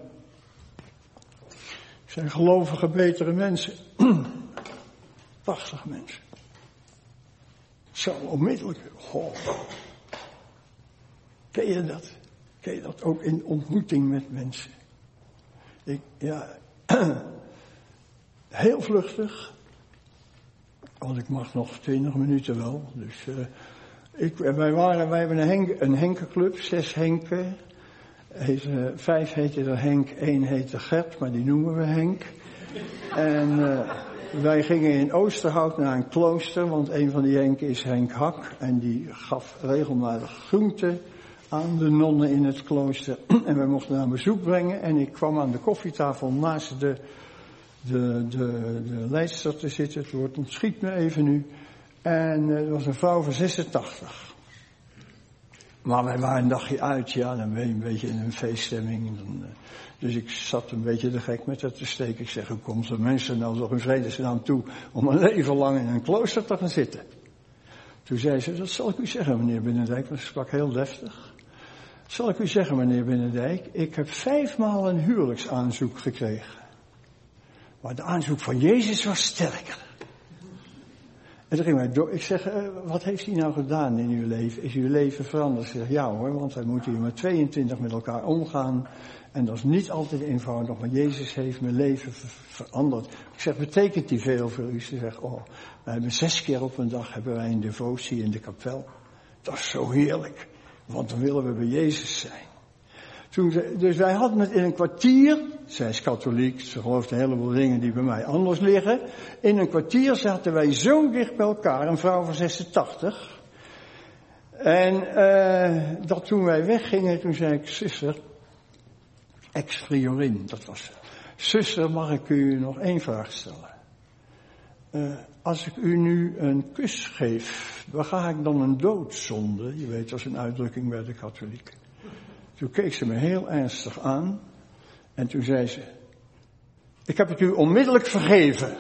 Zijn gelovige, betere mensen. Prachtige mensen. Zo onmiddellijk. Goh. Ken je dat? Ken je dat ook in ontmoeting met mensen? Ik, ja, heel vluchtig. Want ik mag nog twintig minuten wel. Dus uh, ik, wij waren, wij hebben een, henk, een henkenclub, zes henken. Heet, uh, vijf heette er Henk, één heette Gert, maar die noemen we Henk. En uh, wij gingen in Oosterhout naar een klooster, want een van die Henken is Henk Hak. En die gaf regelmatig groenten aan de nonnen in het klooster. En wij mochten daar een bezoek brengen. En ik kwam aan de koffietafel naast de, de, de, de leidster te zitten. Het woord ontschiet me even nu. En uh, er was een vrouw van zesentachtig. Maar wij waren een dagje uit, ja, dan ben je een beetje in een feeststemming. Dan, uh, dus ik zat een beetje de gek met haar te steken. Ik zeg, hoe komt er mensen nou toch in vredesnaam toe om een leven lang in een klooster te gaan zitten? Toen zei ze, dat zal ik u zeggen, meneer Binnendijk, want ze sprak heel deftig. Zal ik u zeggen, meneer Binnendijk, ik heb vijfmaal een huwelijksaanzoek gekregen. Maar de aanzoek van Jezus was sterker. En toen ging mij door. Ik zeg, uh, wat heeft hij nou gedaan in uw leven? Is uw leven veranderd? Ze zegt, ja hoor, want wij moeten hier met tweeëntwintig met elkaar omgaan. En dat is niet altijd eenvoudig, maar Jezus heeft mijn leven ver- veranderd. Ik zeg, betekent die veel voor u? Ze zegt, oh, we hebben zes keer op een dag hebben wij een devotie in de kapel. Dat is zo heerlijk, want dan willen we bij Jezus zijn. Toen ze, dus wij hadden het in een kwartier, zij is katholiek, ze gelooft een heleboel dingen die bij mij anders liggen. In een kwartier zaten wij zo dicht bij elkaar, een vrouw van zesentachtig. En uh, dat toen wij weggingen, toen zei ik, zuster, ex priorin, dat was ze. Zuster, mag ik u nog één vraag stellen? Uh, als ik u nu een kus geef, bega ik dan een doodzonde? Je weet, dat is een uitdrukking bij de katholieken. Toen keek ze me heel ernstig aan. En toen zei ze, ik heb het u onmiddellijk vergeven.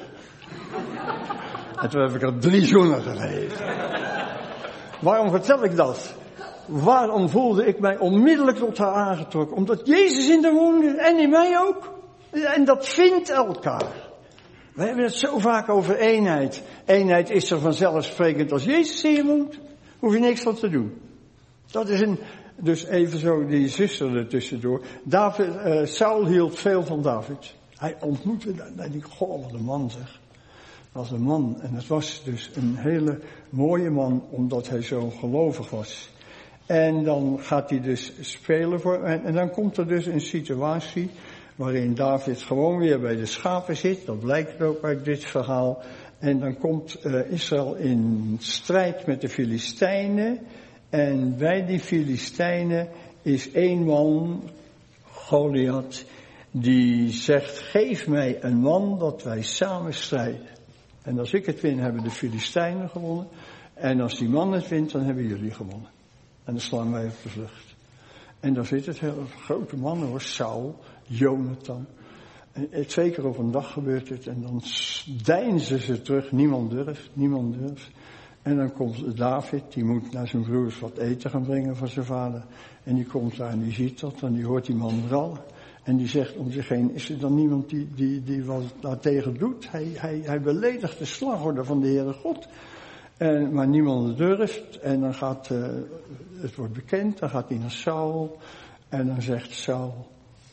En toen heb ik er drie zoenen gegeven. Waarom vertel ik dat? Waarom voelde ik mij onmiddellijk tot haar aangetrokken? Omdat Jezus in de woonde en in mij ook. En dat vindt elkaar. We hebben het zo vaak over eenheid. Eenheid is er vanzelfsprekend als Jezus in je woont. Hoef je niks van te doen. Dat is een... Dus even zo die zuster er tussendoor. David, uh, Saul hield veel van David. Hij ontmoette, hij dacht, goh, wat een man zeg. Dat was een man. En het was dus een hele mooie man, omdat hij zo gelovig was. En dan gaat hij dus spelen voor, en, en dan komt er dus een situatie waarin David gewoon weer bij de schapen zit. Dat blijkt ook uit dit verhaal. En dan komt uh, Israël in strijd met de Filistijnen. En bij die Filistijnen is één man, Goliath, die zegt, geef mij een man dat wij samen strijden. En als ik het win, hebben de Filistijnen gewonnen. En als die man het wint, dan hebben jullie gewonnen. En dan slaan wij op de vlucht. En dan zit het hele grote mannen hoor, Saul, Jonathan. En twee keer op een dag gebeurt het en dan deinzen ze terug. Niemand durft, niemand durft. En dan komt David, die moet naar zijn broers wat eten gaan brengen van zijn vader. En die komt daar en die ziet dat en die hoort die man rallen. En die zegt om zich heen, is er dan niemand die, die, die wat daartegen doet? Hij, hij, hij beledigt de slagorde van de Heere God. En, maar niemand durft. En dan gaat, uh, het wordt bekend, dan gaat hij naar Saul. En dan zegt Saul,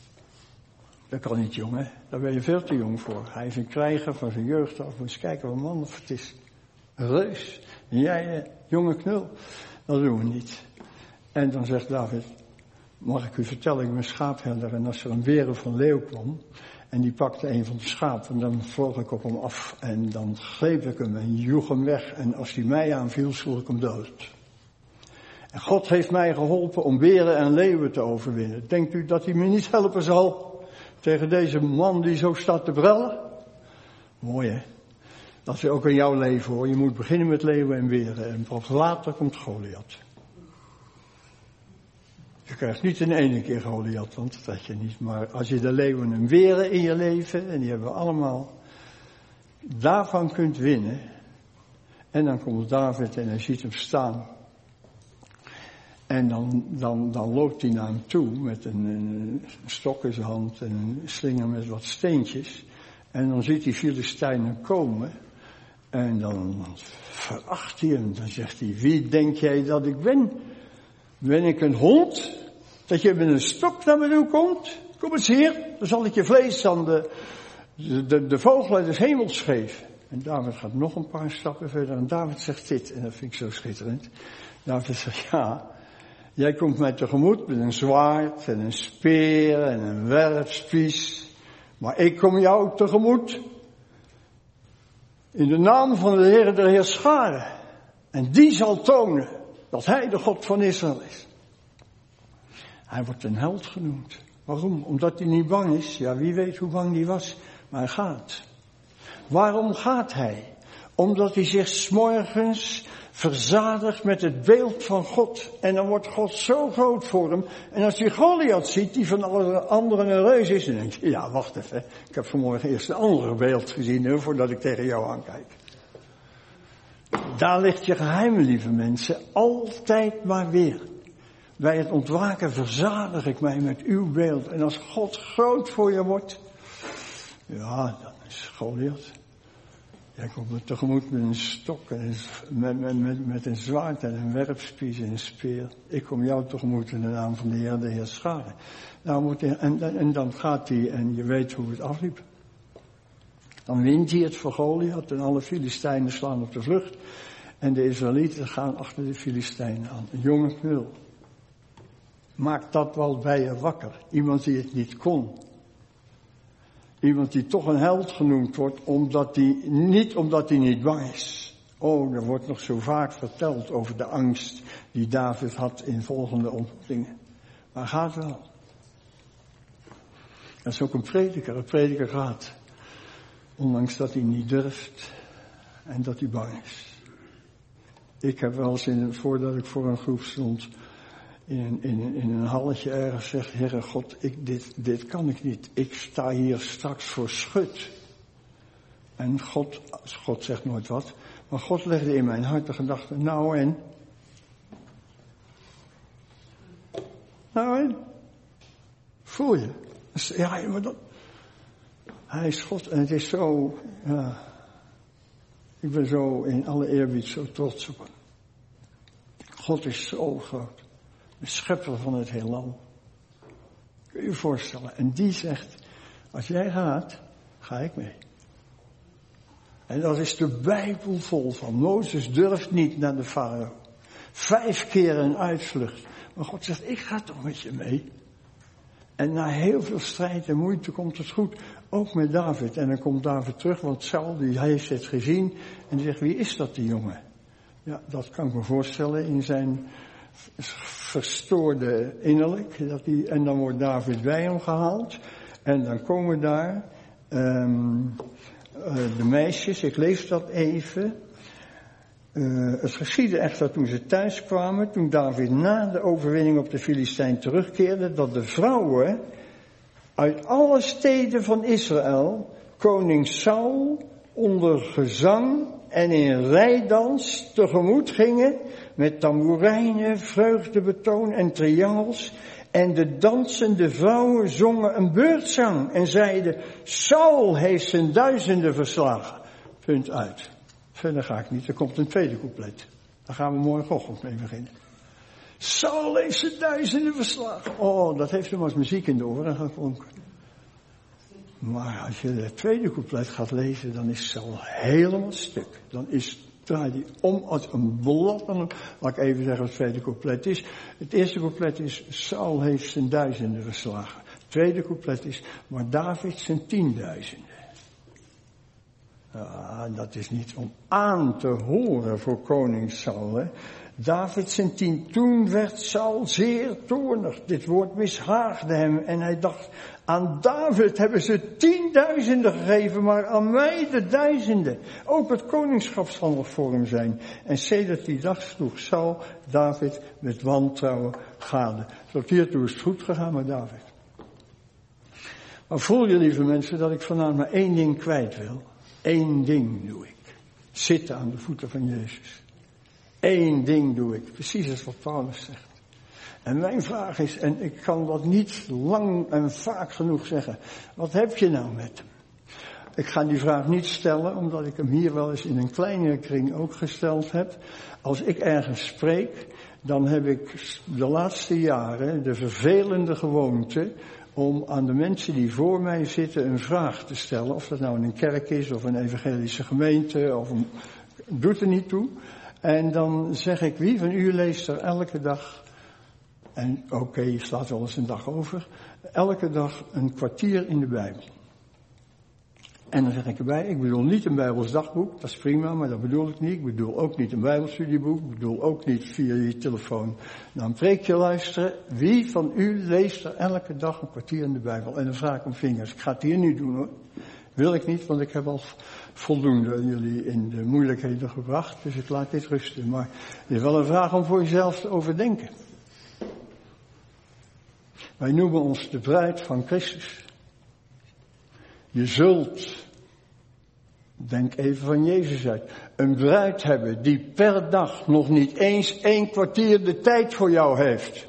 dat kan niet jongen, daar ben je veel te jong voor. Hij is een krijger van zijn jeugd af, moet eens kijken wat een man of het is. Een reus. En jij, jonge knul, dat doen we niet. En dan zegt David, mag ik u vertellen, ik ben schaapherder en als er een weer of een leeuw kwam en die pakte een van de schapen, dan vloog ik op hem af en dan greep ik hem en joeg hem weg en als hij mij aanviel, sloeg ik hem dood. En God heeft mij geholpen om beren en leeuwen te overwinnen. Denkt u dat hij me niet helpen zal tegen deze man die zo staat te brellen? Mooi hè? Dat is ook in jouw leven hoor. Je moet beginnen met leeuwen en beren en pas later komt Goliath. Je krijgt niet in één keer Goliath, want dat weet je niet. Maar als je de leeuwen en beren in je leven, en die hebben we allemaal, daarvan kunt winnen. En dan komt David en hij ziet hem staan. En dan, dan, dan loopt hij naar hem toe met een, een stok in zijn hand en een slinger met wat steentjes. En dan ziet die Filistijnen komen. En dan veracht hij hem. Dan zegt hij, wie denk jij dat ik ben? Ben ik een hond? Dat je met een stok naar me toe komt? Kom eens hier, dan zal ik je vlees aan de, de, de, de vogelen des hemels geven. En David gaat nog een paar stappen verder. En David zegt dit, en dat vind ik zo schitterend. David zegt, ja, jij komt mij tegemoet met een zwaard en een speer en een werpspies. Maar ik kom jou tegemoet in de naam van de Heer der Heerscharen. En die zal tonen dat hij de God van Israël is. Hij wordt een held genoemd. Waarom? Omdat hij niet bang is. Ja, wie weet hoe bang hij was. Maar hij gaat. Waarom gaat hij? Omdat hij zich 's morgens verzadigt met het beeld van God. En dan wordt God zo groot voor hem. En als hij Goliath ziet, die van alle anderen een reus is, dan denk je, ja, wacht even. Ik heb vanmorgen eerst een ander beeld gezien, hè, voordat ik tegen jou aankijk. Daar ligt je geheim, lieve mensen. Altijd maar weer. Bij het ontwaken verzadig ik mij met uw beeld. En als God groot voor je wordt, ja, dan is Goliath. Jij komt me tegemoet met een stok en met, met, met, met een zwaard en een werpspies en een speer. Ik kom jou tegemoet in de naam van de Heer de Heerscharen. Nou moet hij, en, en, en dan gaat hij, en je weet hoe het afliep. Dan wint hij het voor Goliath en alle Filistijnen slaan op de vlucht. En de Israëlieten gaan achter de Filistijnen aan. Een jonge knul. Maakt dat wel bij je wakker. Iemand die het niet kon. Iemand die toch een held genoemd wordt, omdat die, niet omdat hij niet bang is. Oh, er wordt nog zo vaak verteld over de angst die David had in volgende ontmoetingen. Maar gaat wel. Dat is ook een prediker. Een prediker gaat. Ondanks dat hij niet durft en dat hij bang is. Ik heb wel eens, in, voordat ik voor een groep stond, in, in, in een halletje ergens gezegd, Heere God, ik, dit, dit kan ik niet. Ik sta hier straks voor schut. En God, God zegt nooit wat, maar God legde in mijn hart de gedachte, nou en? Nou en? Voel je? Ja, maar dat... Hij is God en het is zo, ja, ik ben zo in alle eerbied zo trots op hem. God is zo groot. De schepper van het heelal. Kun je je voorstellen. En die zegt, als jij gaat, ga ik mee. En dat is de Bijbel vol van. Mozes durft niet naar de farao. Vijf keer een uitvlucht. Maar God zegt, ik ga toch met je mee. En na heel veel strijd en moeite komt het goed. Ook met David. En dan komt David terug, want Saul die heeft het gezien. En die zegt, wie is dat die jongen? Ja, dat kan ik me voorstellen in zijn verstoorde innerlijk. Dat die, en dan wordt David bij hem gehaald. En dan komen daar um, uh, de meisjes, ik lees dat even. Uh, het geschiedde echter toen ze thuis kwamen, toen David na de overwinning op de Filistijn terugkeerde, dat de vrouwen uit alle steden van Israël koning Saul onder gezang en in rijdans tegemoet gingen met tamboerijnen, vreugdebetoon en triangels. En de dansende vrouwen zongen een beurtzang en zeiden, Saul heeft zijn duizenden verslagen. Punt uit. Verder ga ik niet, er komt een tweede couplet. Daar gaan we morgenochtend mee beginnen. Saul heeft zijn duizenden verslagen. Oh, dat heeft hem als muziek in de oren geklonken. Maar als je het tweede couplet gaat lezen, dan is Saul helemaal stuk. Dan is draait hij om als een blad. Laat ik even zeggen wat het tweede couplet is. Het eerste couplet is, Saul heeft zijn duizenden verslagen. Het tweede couplet is, maar David zijn tienduizenden. Ja, dat is niet om aan te horen voor koning Saul. Hè. David zijn tien. Toen werd Saul zeer toornig. Dit woord mishaagde hem. En hij dacht, aan David hebben ze tienduizenden gegeven, maar aan mij de duizenden. Ook het koningschap zal nog voor hem zijn. En sedert die dag sloeg Saul David met wantrouwen gade. Tot hiertoe is het goed gegaan met David. Maar voel je, lieve mensen, dat ik vanavond maar één ding kwijt wil. Eén ding doe ik. Zitten aan de voeten van Jezus. Eén ding doe ik. Precies als wat Paulus zegt. En mijn vraag is, en ik kan dat niet lang en vaak genoeg zeggen. Wat heb je nou met hem? Ik ga die vraag niet stellen, omdat ik hem hier wel eens in een kleinere kring ook gesteld heb. Als ik ergens spreek, dan heb ik de laatste jaren de vervelende gewoonte om aan de mensen die voor mij zitten een vraag te stellen. Of dat nou in een kerk is, of een evangelische gemeente, of een... doet er niet toe. En dan zeg ik, wie van u leest er elke dag, en oké, okay, je slaat wel eens een dag over, elke dag een kwartier in de Bijbel. En dan zeg ik erbij, ik bedoel niet een Bijbels dagboek, dat is prima, maar dat bedoel ik niet. Ik bedoel ook niet een Bijbelstudieboek, ik bedoel ook niet via je telefoon naar een preekje luisteren. Wie van u leest er elke dag een kwartier in de Bijbel? En dan vraag ik om vingers. Ik ga het hier niet doen hoor. Wil ik niet, want ik heb al voldoende jullie in de moeilijkheden gebracht, dus ik laat dit rusten. Maar het is wel een vraag om voor jezelf te overdenken. Wij noemen ons de bruid van Christus. Je zult, denk even van Jezus uit, een bruid hebben die per dag nog niet eens één kwartier de tijd voor jou heeft.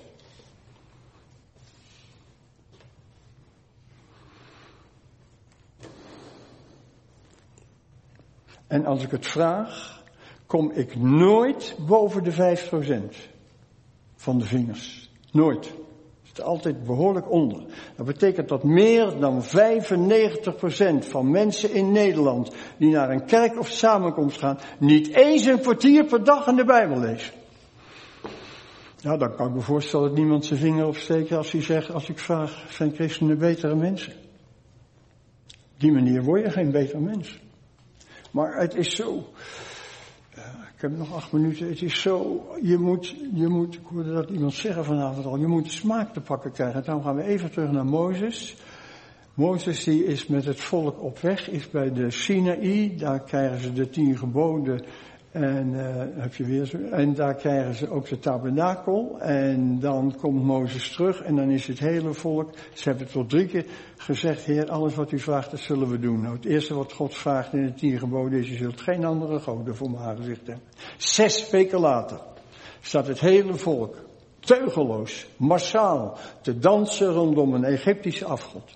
En als ik het vraag, kom ik nooit boven de vijf procent van de vingers. Nooit. Het zit altijd behoorlijk onder. Dat betekent dat meer dan vijfennegentig procent van mensen in Nederland die naar een kerk of samenkomst gaan, niet eens een kwartier per dag in de Bijbel lezen. Ja, dan kan ik me voorstellen dat niemand zijn vinger opsteekt als hij zegt, als ik vraag, zijn christenen betere mensen? Op die manier word je geen beter mens. Maar het is zo, uh, ik heb nog acht minuten, het is zo, je moet, je moet, ik hoorde dat iemand zeggen vanavond al, je moet de smaak te pakken krijgen. Dan gaan we even terug naar Mozes. Mozes die is met het volk op weg, is bij de Sinaï, daar krijgen ze de tien geboden en, uh, heb je weer zo, en daar krijgen ze ook de tabernakel en dan komt Mozes terug en dan is het hele volk, ze hebben tot drie keer gezegd, Heer, alles wat u vraagt, dat zullen we doen. Nou, het eerste wat God vraagt in de tien geboden is, je zult geen andere goden voor mijn aangezicht hebben. Zes weken later staat het hele volk, teugelloos, massaal, te dansen rondom een Egyptische afgod.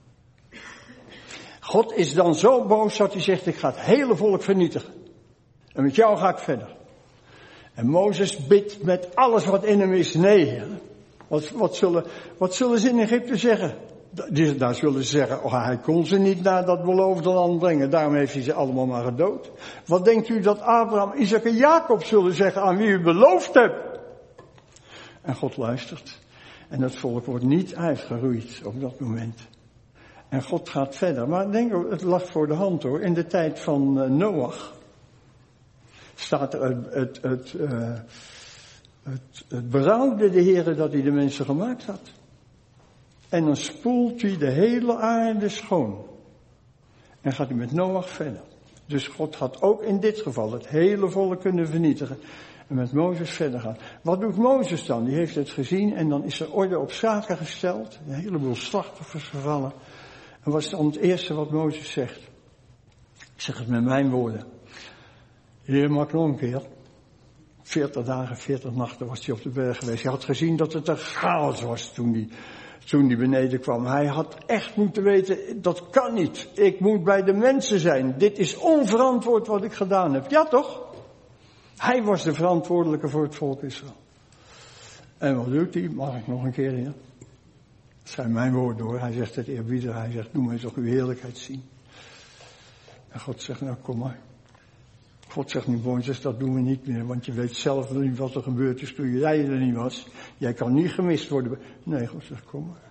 God is dan zo boos dat hij zegt, ik ga het hele volk vernietigen. En met jou ga ik verder. En Mozes bidt met alles wat in hem is, nee, Heer. Wat, wat, zullen, wat zullen ze in Egypte zeggen? Daar zullen ze zeggen, oh, hij kon ze niet naar dat beloofde land brengen. Daarom heeft hij ze allemaal maar gedood. Wat denkt u dat Abraham, Isaac en Jacob zullen zeggen aan wie u beloofd hebt? En God luistert. En het volk wordt niet uitgeroeid op dat moment. En God gaat verder. Maar ik denk, het lag voor de hand hoor. In de tijd van uh, Noach staat er het, het, het, uh, het, het berouwde de Heere dat hij de mensen gemaakt had. En dan spoelt hij de hele aarde schoon. En gaat hij met Noach verder. Dus God had ook in dit geval het hele volk kunnen vernietigen. En met Mozes verder gaan. Wat doet Mozes dan? Die heeft het gezien en dan is er orde op zaken gesteld. Een heleboel slachtoffers gevallen. En wat is dan het eerste wat Mozes zegt? Ik zeg het met mijn woorden. Heer, maak nog een keer. Veertig dagen, veertig nachten was hij op de berg geweest. Hij had gezien dat het een chaos was toen hij, toen hij beneden kwam. Hij had echt moeten weten, dat kan niet. Ik moet bij de mensen zijn. Dit is onverantwoord wat ik gedaan heb. Ja toch? Hij was de verantwoordelijke voor het volk Israël. En wat doet hij? Mag ik nog een keer, Heer? Dat zijn mijn woorden hoor. Hij zegt het eerbiedig. Hij zegt, doe mij toch uw heerlijkheid zien. En God zegt, nou kom maar. God zegt nu, Mozes, dat doen we niet meer, want je weet zelf niet wat er gebeurd is toen jij er niet was. Jij kan niet gemist worden. Nee, God zegt, kom maar.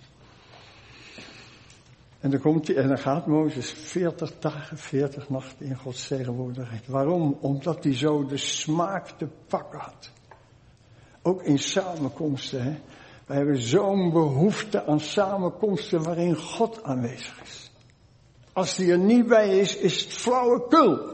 En dan komt hij, en dan gaat Mozes veertig dagen, veertig nachten in Gods tegenwoordigheid. Waarom? Omdat hij zo de smaak te pakken had. Ook in samenkomsten, hè. We hebben zo'n behoefte aan samenkomsten waarin God aanwezig is. Als die er niet bij is, is het flauwekul.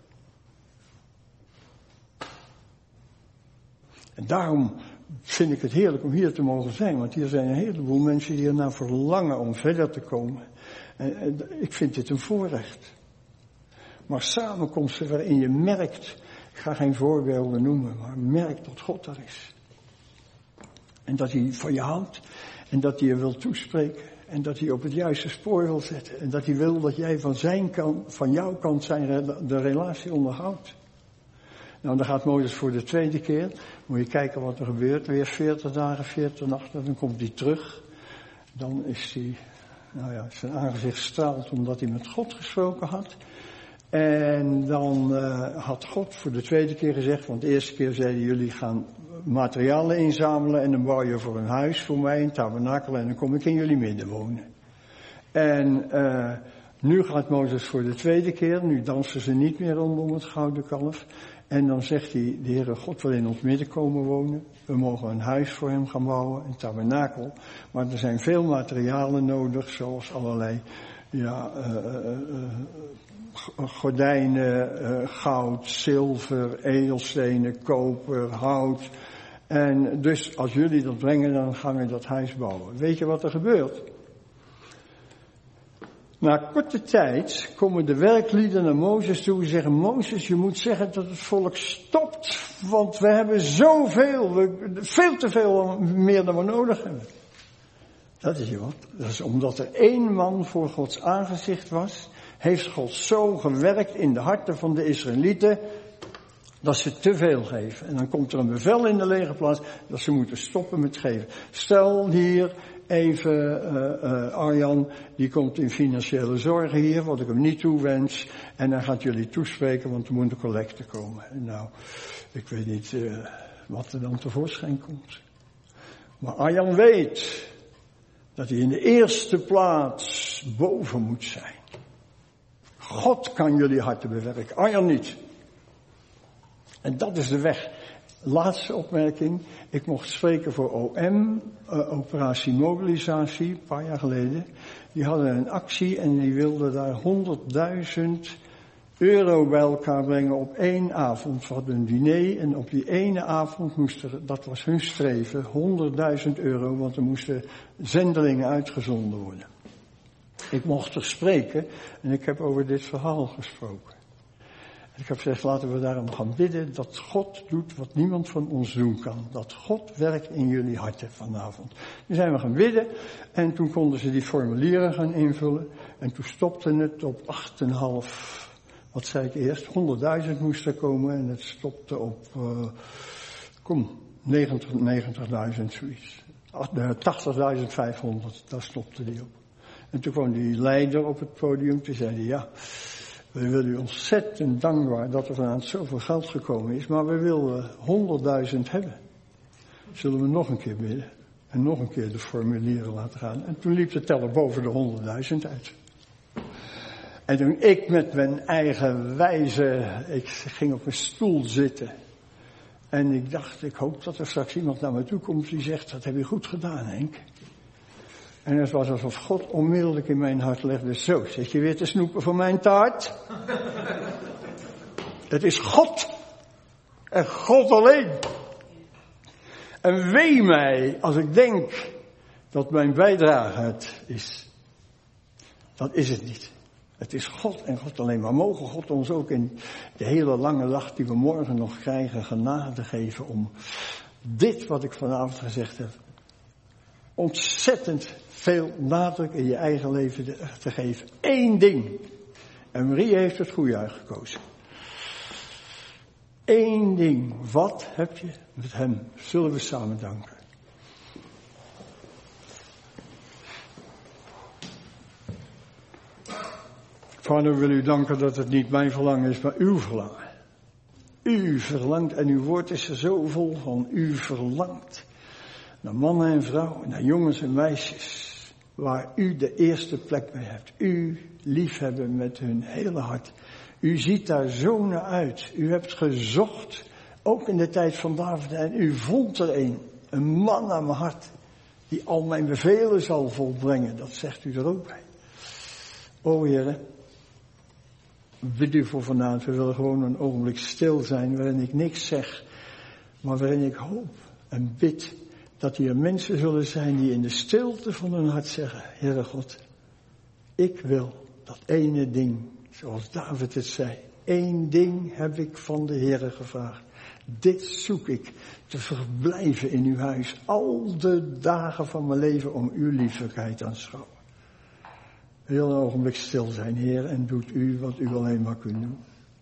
En daarom vind ik het heerlijk om hier te mogen zijn. Want hier zijn een heleboel mensen die ernaar verlangen om verder te komen. En, en ik vind dit een voorrecht. Maar samenkomsten waarin je merkt, ik ga geen voorbeelden noemen, maar merk dat God er is. En dat hij van je houdt. En dat hij je wil toespreken. En dat hij op het juiste spoor wil zetten. En dat hij wil dat jij van zijn kant, van jouw kant zijn, de relatie onderhoudt. Nou, dan gaat Mozes voor de tweede keer. Moet je kijken wat er gebeurt. Weer veertig dagen, veertig nachten. Dan komt hij terug. Dan is hij, nou ja, zijn aangezicht straalt omdat hij met God gesproken had. En dan uh, had God voor de tweede keer gezegd, want de eerste keer zeiden jullie gaan materialen inzamelen en dan bouw je voor een huis voor mij, een tabernakel en dan kom ik in jullie midden wonen. En uh, nu gaat Mozes voor de tweede keer, nu dansen ze niet meer rondom het gouden kalf. En dan zegt hij, de Heere God wil in ons midden komen wonen. We mogen een huis voor hem gaan bouwen, een tabernakel. Maar er zijn veel materialen nodig, zoals allerlei, ja, uh, uh, uh, gordijnen, uh, goud, zilver, edelstenen, koper, hout. En dus als jullie dat brengen, dan gaan we dat huis bouwen. Weet je wat er gebeurt? Na korte tijd komen de werklieden naar Mozes toe en zeggen, Mozes, je moet zeggen dat het volk stopt, want we hebben zoveel, we, veel te veel meer dan we nodig hebben. Dat is je wat. Dat is omdat er één man voor Gods aangezicht was, heeft God zo gewerkt in de harten van de Israëlieten, dat ze te veel geven. En dan komt er een bevel in de legerplaats dat ze moeten stoppen met geven. Stel hier even uh, uh, Arjan, die komt in financiële zorgen hier, wat ik hem niet toewens. En dan gaat jullie toespreken, want er moet een collecte komen. En nou, ik weet niet uh, wat er dan tevoorschijn komt. Maar Arjan weet dat hij in de eerste plaats boven moet zijn. God kan jullie harten bewerken, Arjan niet. En dat is de weg. Laatste opmerking. Ik mocht spreken voor O M, uh, Operatie Mobilisatie, een paar jaar geleden. Die hadden een actie en die wilden daar honderdduizend euro bij elkaar brengen op één avond. We hadden een diner en op die ene avond moesten, dat was hun streven, honderdduizend euro, want er moesten zendelingen uitgezonden worden. Ik mocht er spreken en ik heb over dit verhaal gesproken. Ik heb gezegd, laten we daarom gaan bidden dat God doet wat niemand van ons doen kan. Dat God werkt in jullie harten vanavond. Nu zijn we gaan bidden en toen konden ze die formulieren gaan invullen. En toen stopte het op acht komma vijf, wat zei ik eerst, honderdduizend moest er komen. En het stopte op, uh, kom, negentig, negentigduizend zoiets. tachtigduizend vijfhonderd, daar stopte die op. En toen kwam die leider op het podium, toen zei hij, ja, we willen u ontzettend dankbaar dat er vanuit zoveel geld gekomen is, maar we willen honderdduizend hebben. Zullen we nog een keer bidden en nog een keer de formulieren laten gaan. En toen liep de teller boven de honderdduizend uit. En toen ik met mijn eigen wijze, ik ging op een stoel zitten. En ik dacht, ik hoop dat er straks iemand naar me toe komt die zegt, dat heb je goed gedaan, Henk. En het was alsof God onmiddellijk in mijn hart legde, zo, zit je weer te snoepen voor mijn taart? Het is God. En God alleen. En wee mij als ik denk dat mijn bijdrage het is. Dat is het niet. Het is God en God alleen. Maar mogen God ons ook in de hele lange dag die we morgen nog krijgen genade geven om dit wat ik vanavond gezegd heb ontzettend veel nadruk in je eigen leven te geven. Eén ding. En Marie heeft het goede uitgekozen. Eén ding. Wat heb je met hem? Zullen we samen danken. Vader, wil u danken dat het niet mijn verlangen is, maar uw verlangen. verlangt, en uw woord is er zo vol van, u verlangt naar mannen en vrouwen, naar jongens en meisjes, waar u de eerste plek bij hebt. U liefhebben met hun hele hart. U ziet daar zo naar uit. U hebt gezocht, ook in de tijd van David, en u vond er een, een man aan mijn hart, die al mijn bevelen zal volbrengen. Dat zegt u er ook bij. O Heere, bid u voor vanavond. We willen gewoon een ogenblik stil zijn, waarin ik niks zeg, maar waarin ik hoop en bid dat hier mensen zullen zijn die in de stilte van hun hart zeggen, Heere God, ik wil dat ene ding, zoals David het zei, één ding heb ik van de Heere gevraagd. Dit zoek ik, te verblijven in uw huis, al de dagen van mijn leven om uw liefelijkheid te aanschouwen. We willen een ogenblik stil zijn, Heer, en doet u wat u alleen maar kunt doen.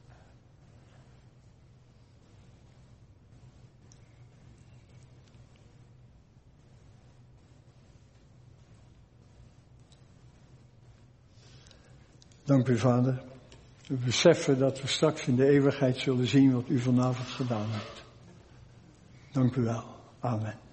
Dank u, Vader. We beseffen dat we straks in de eeuwigheid zullen zien wat u vanavond gedaan hebt. Dank u wel. Amen.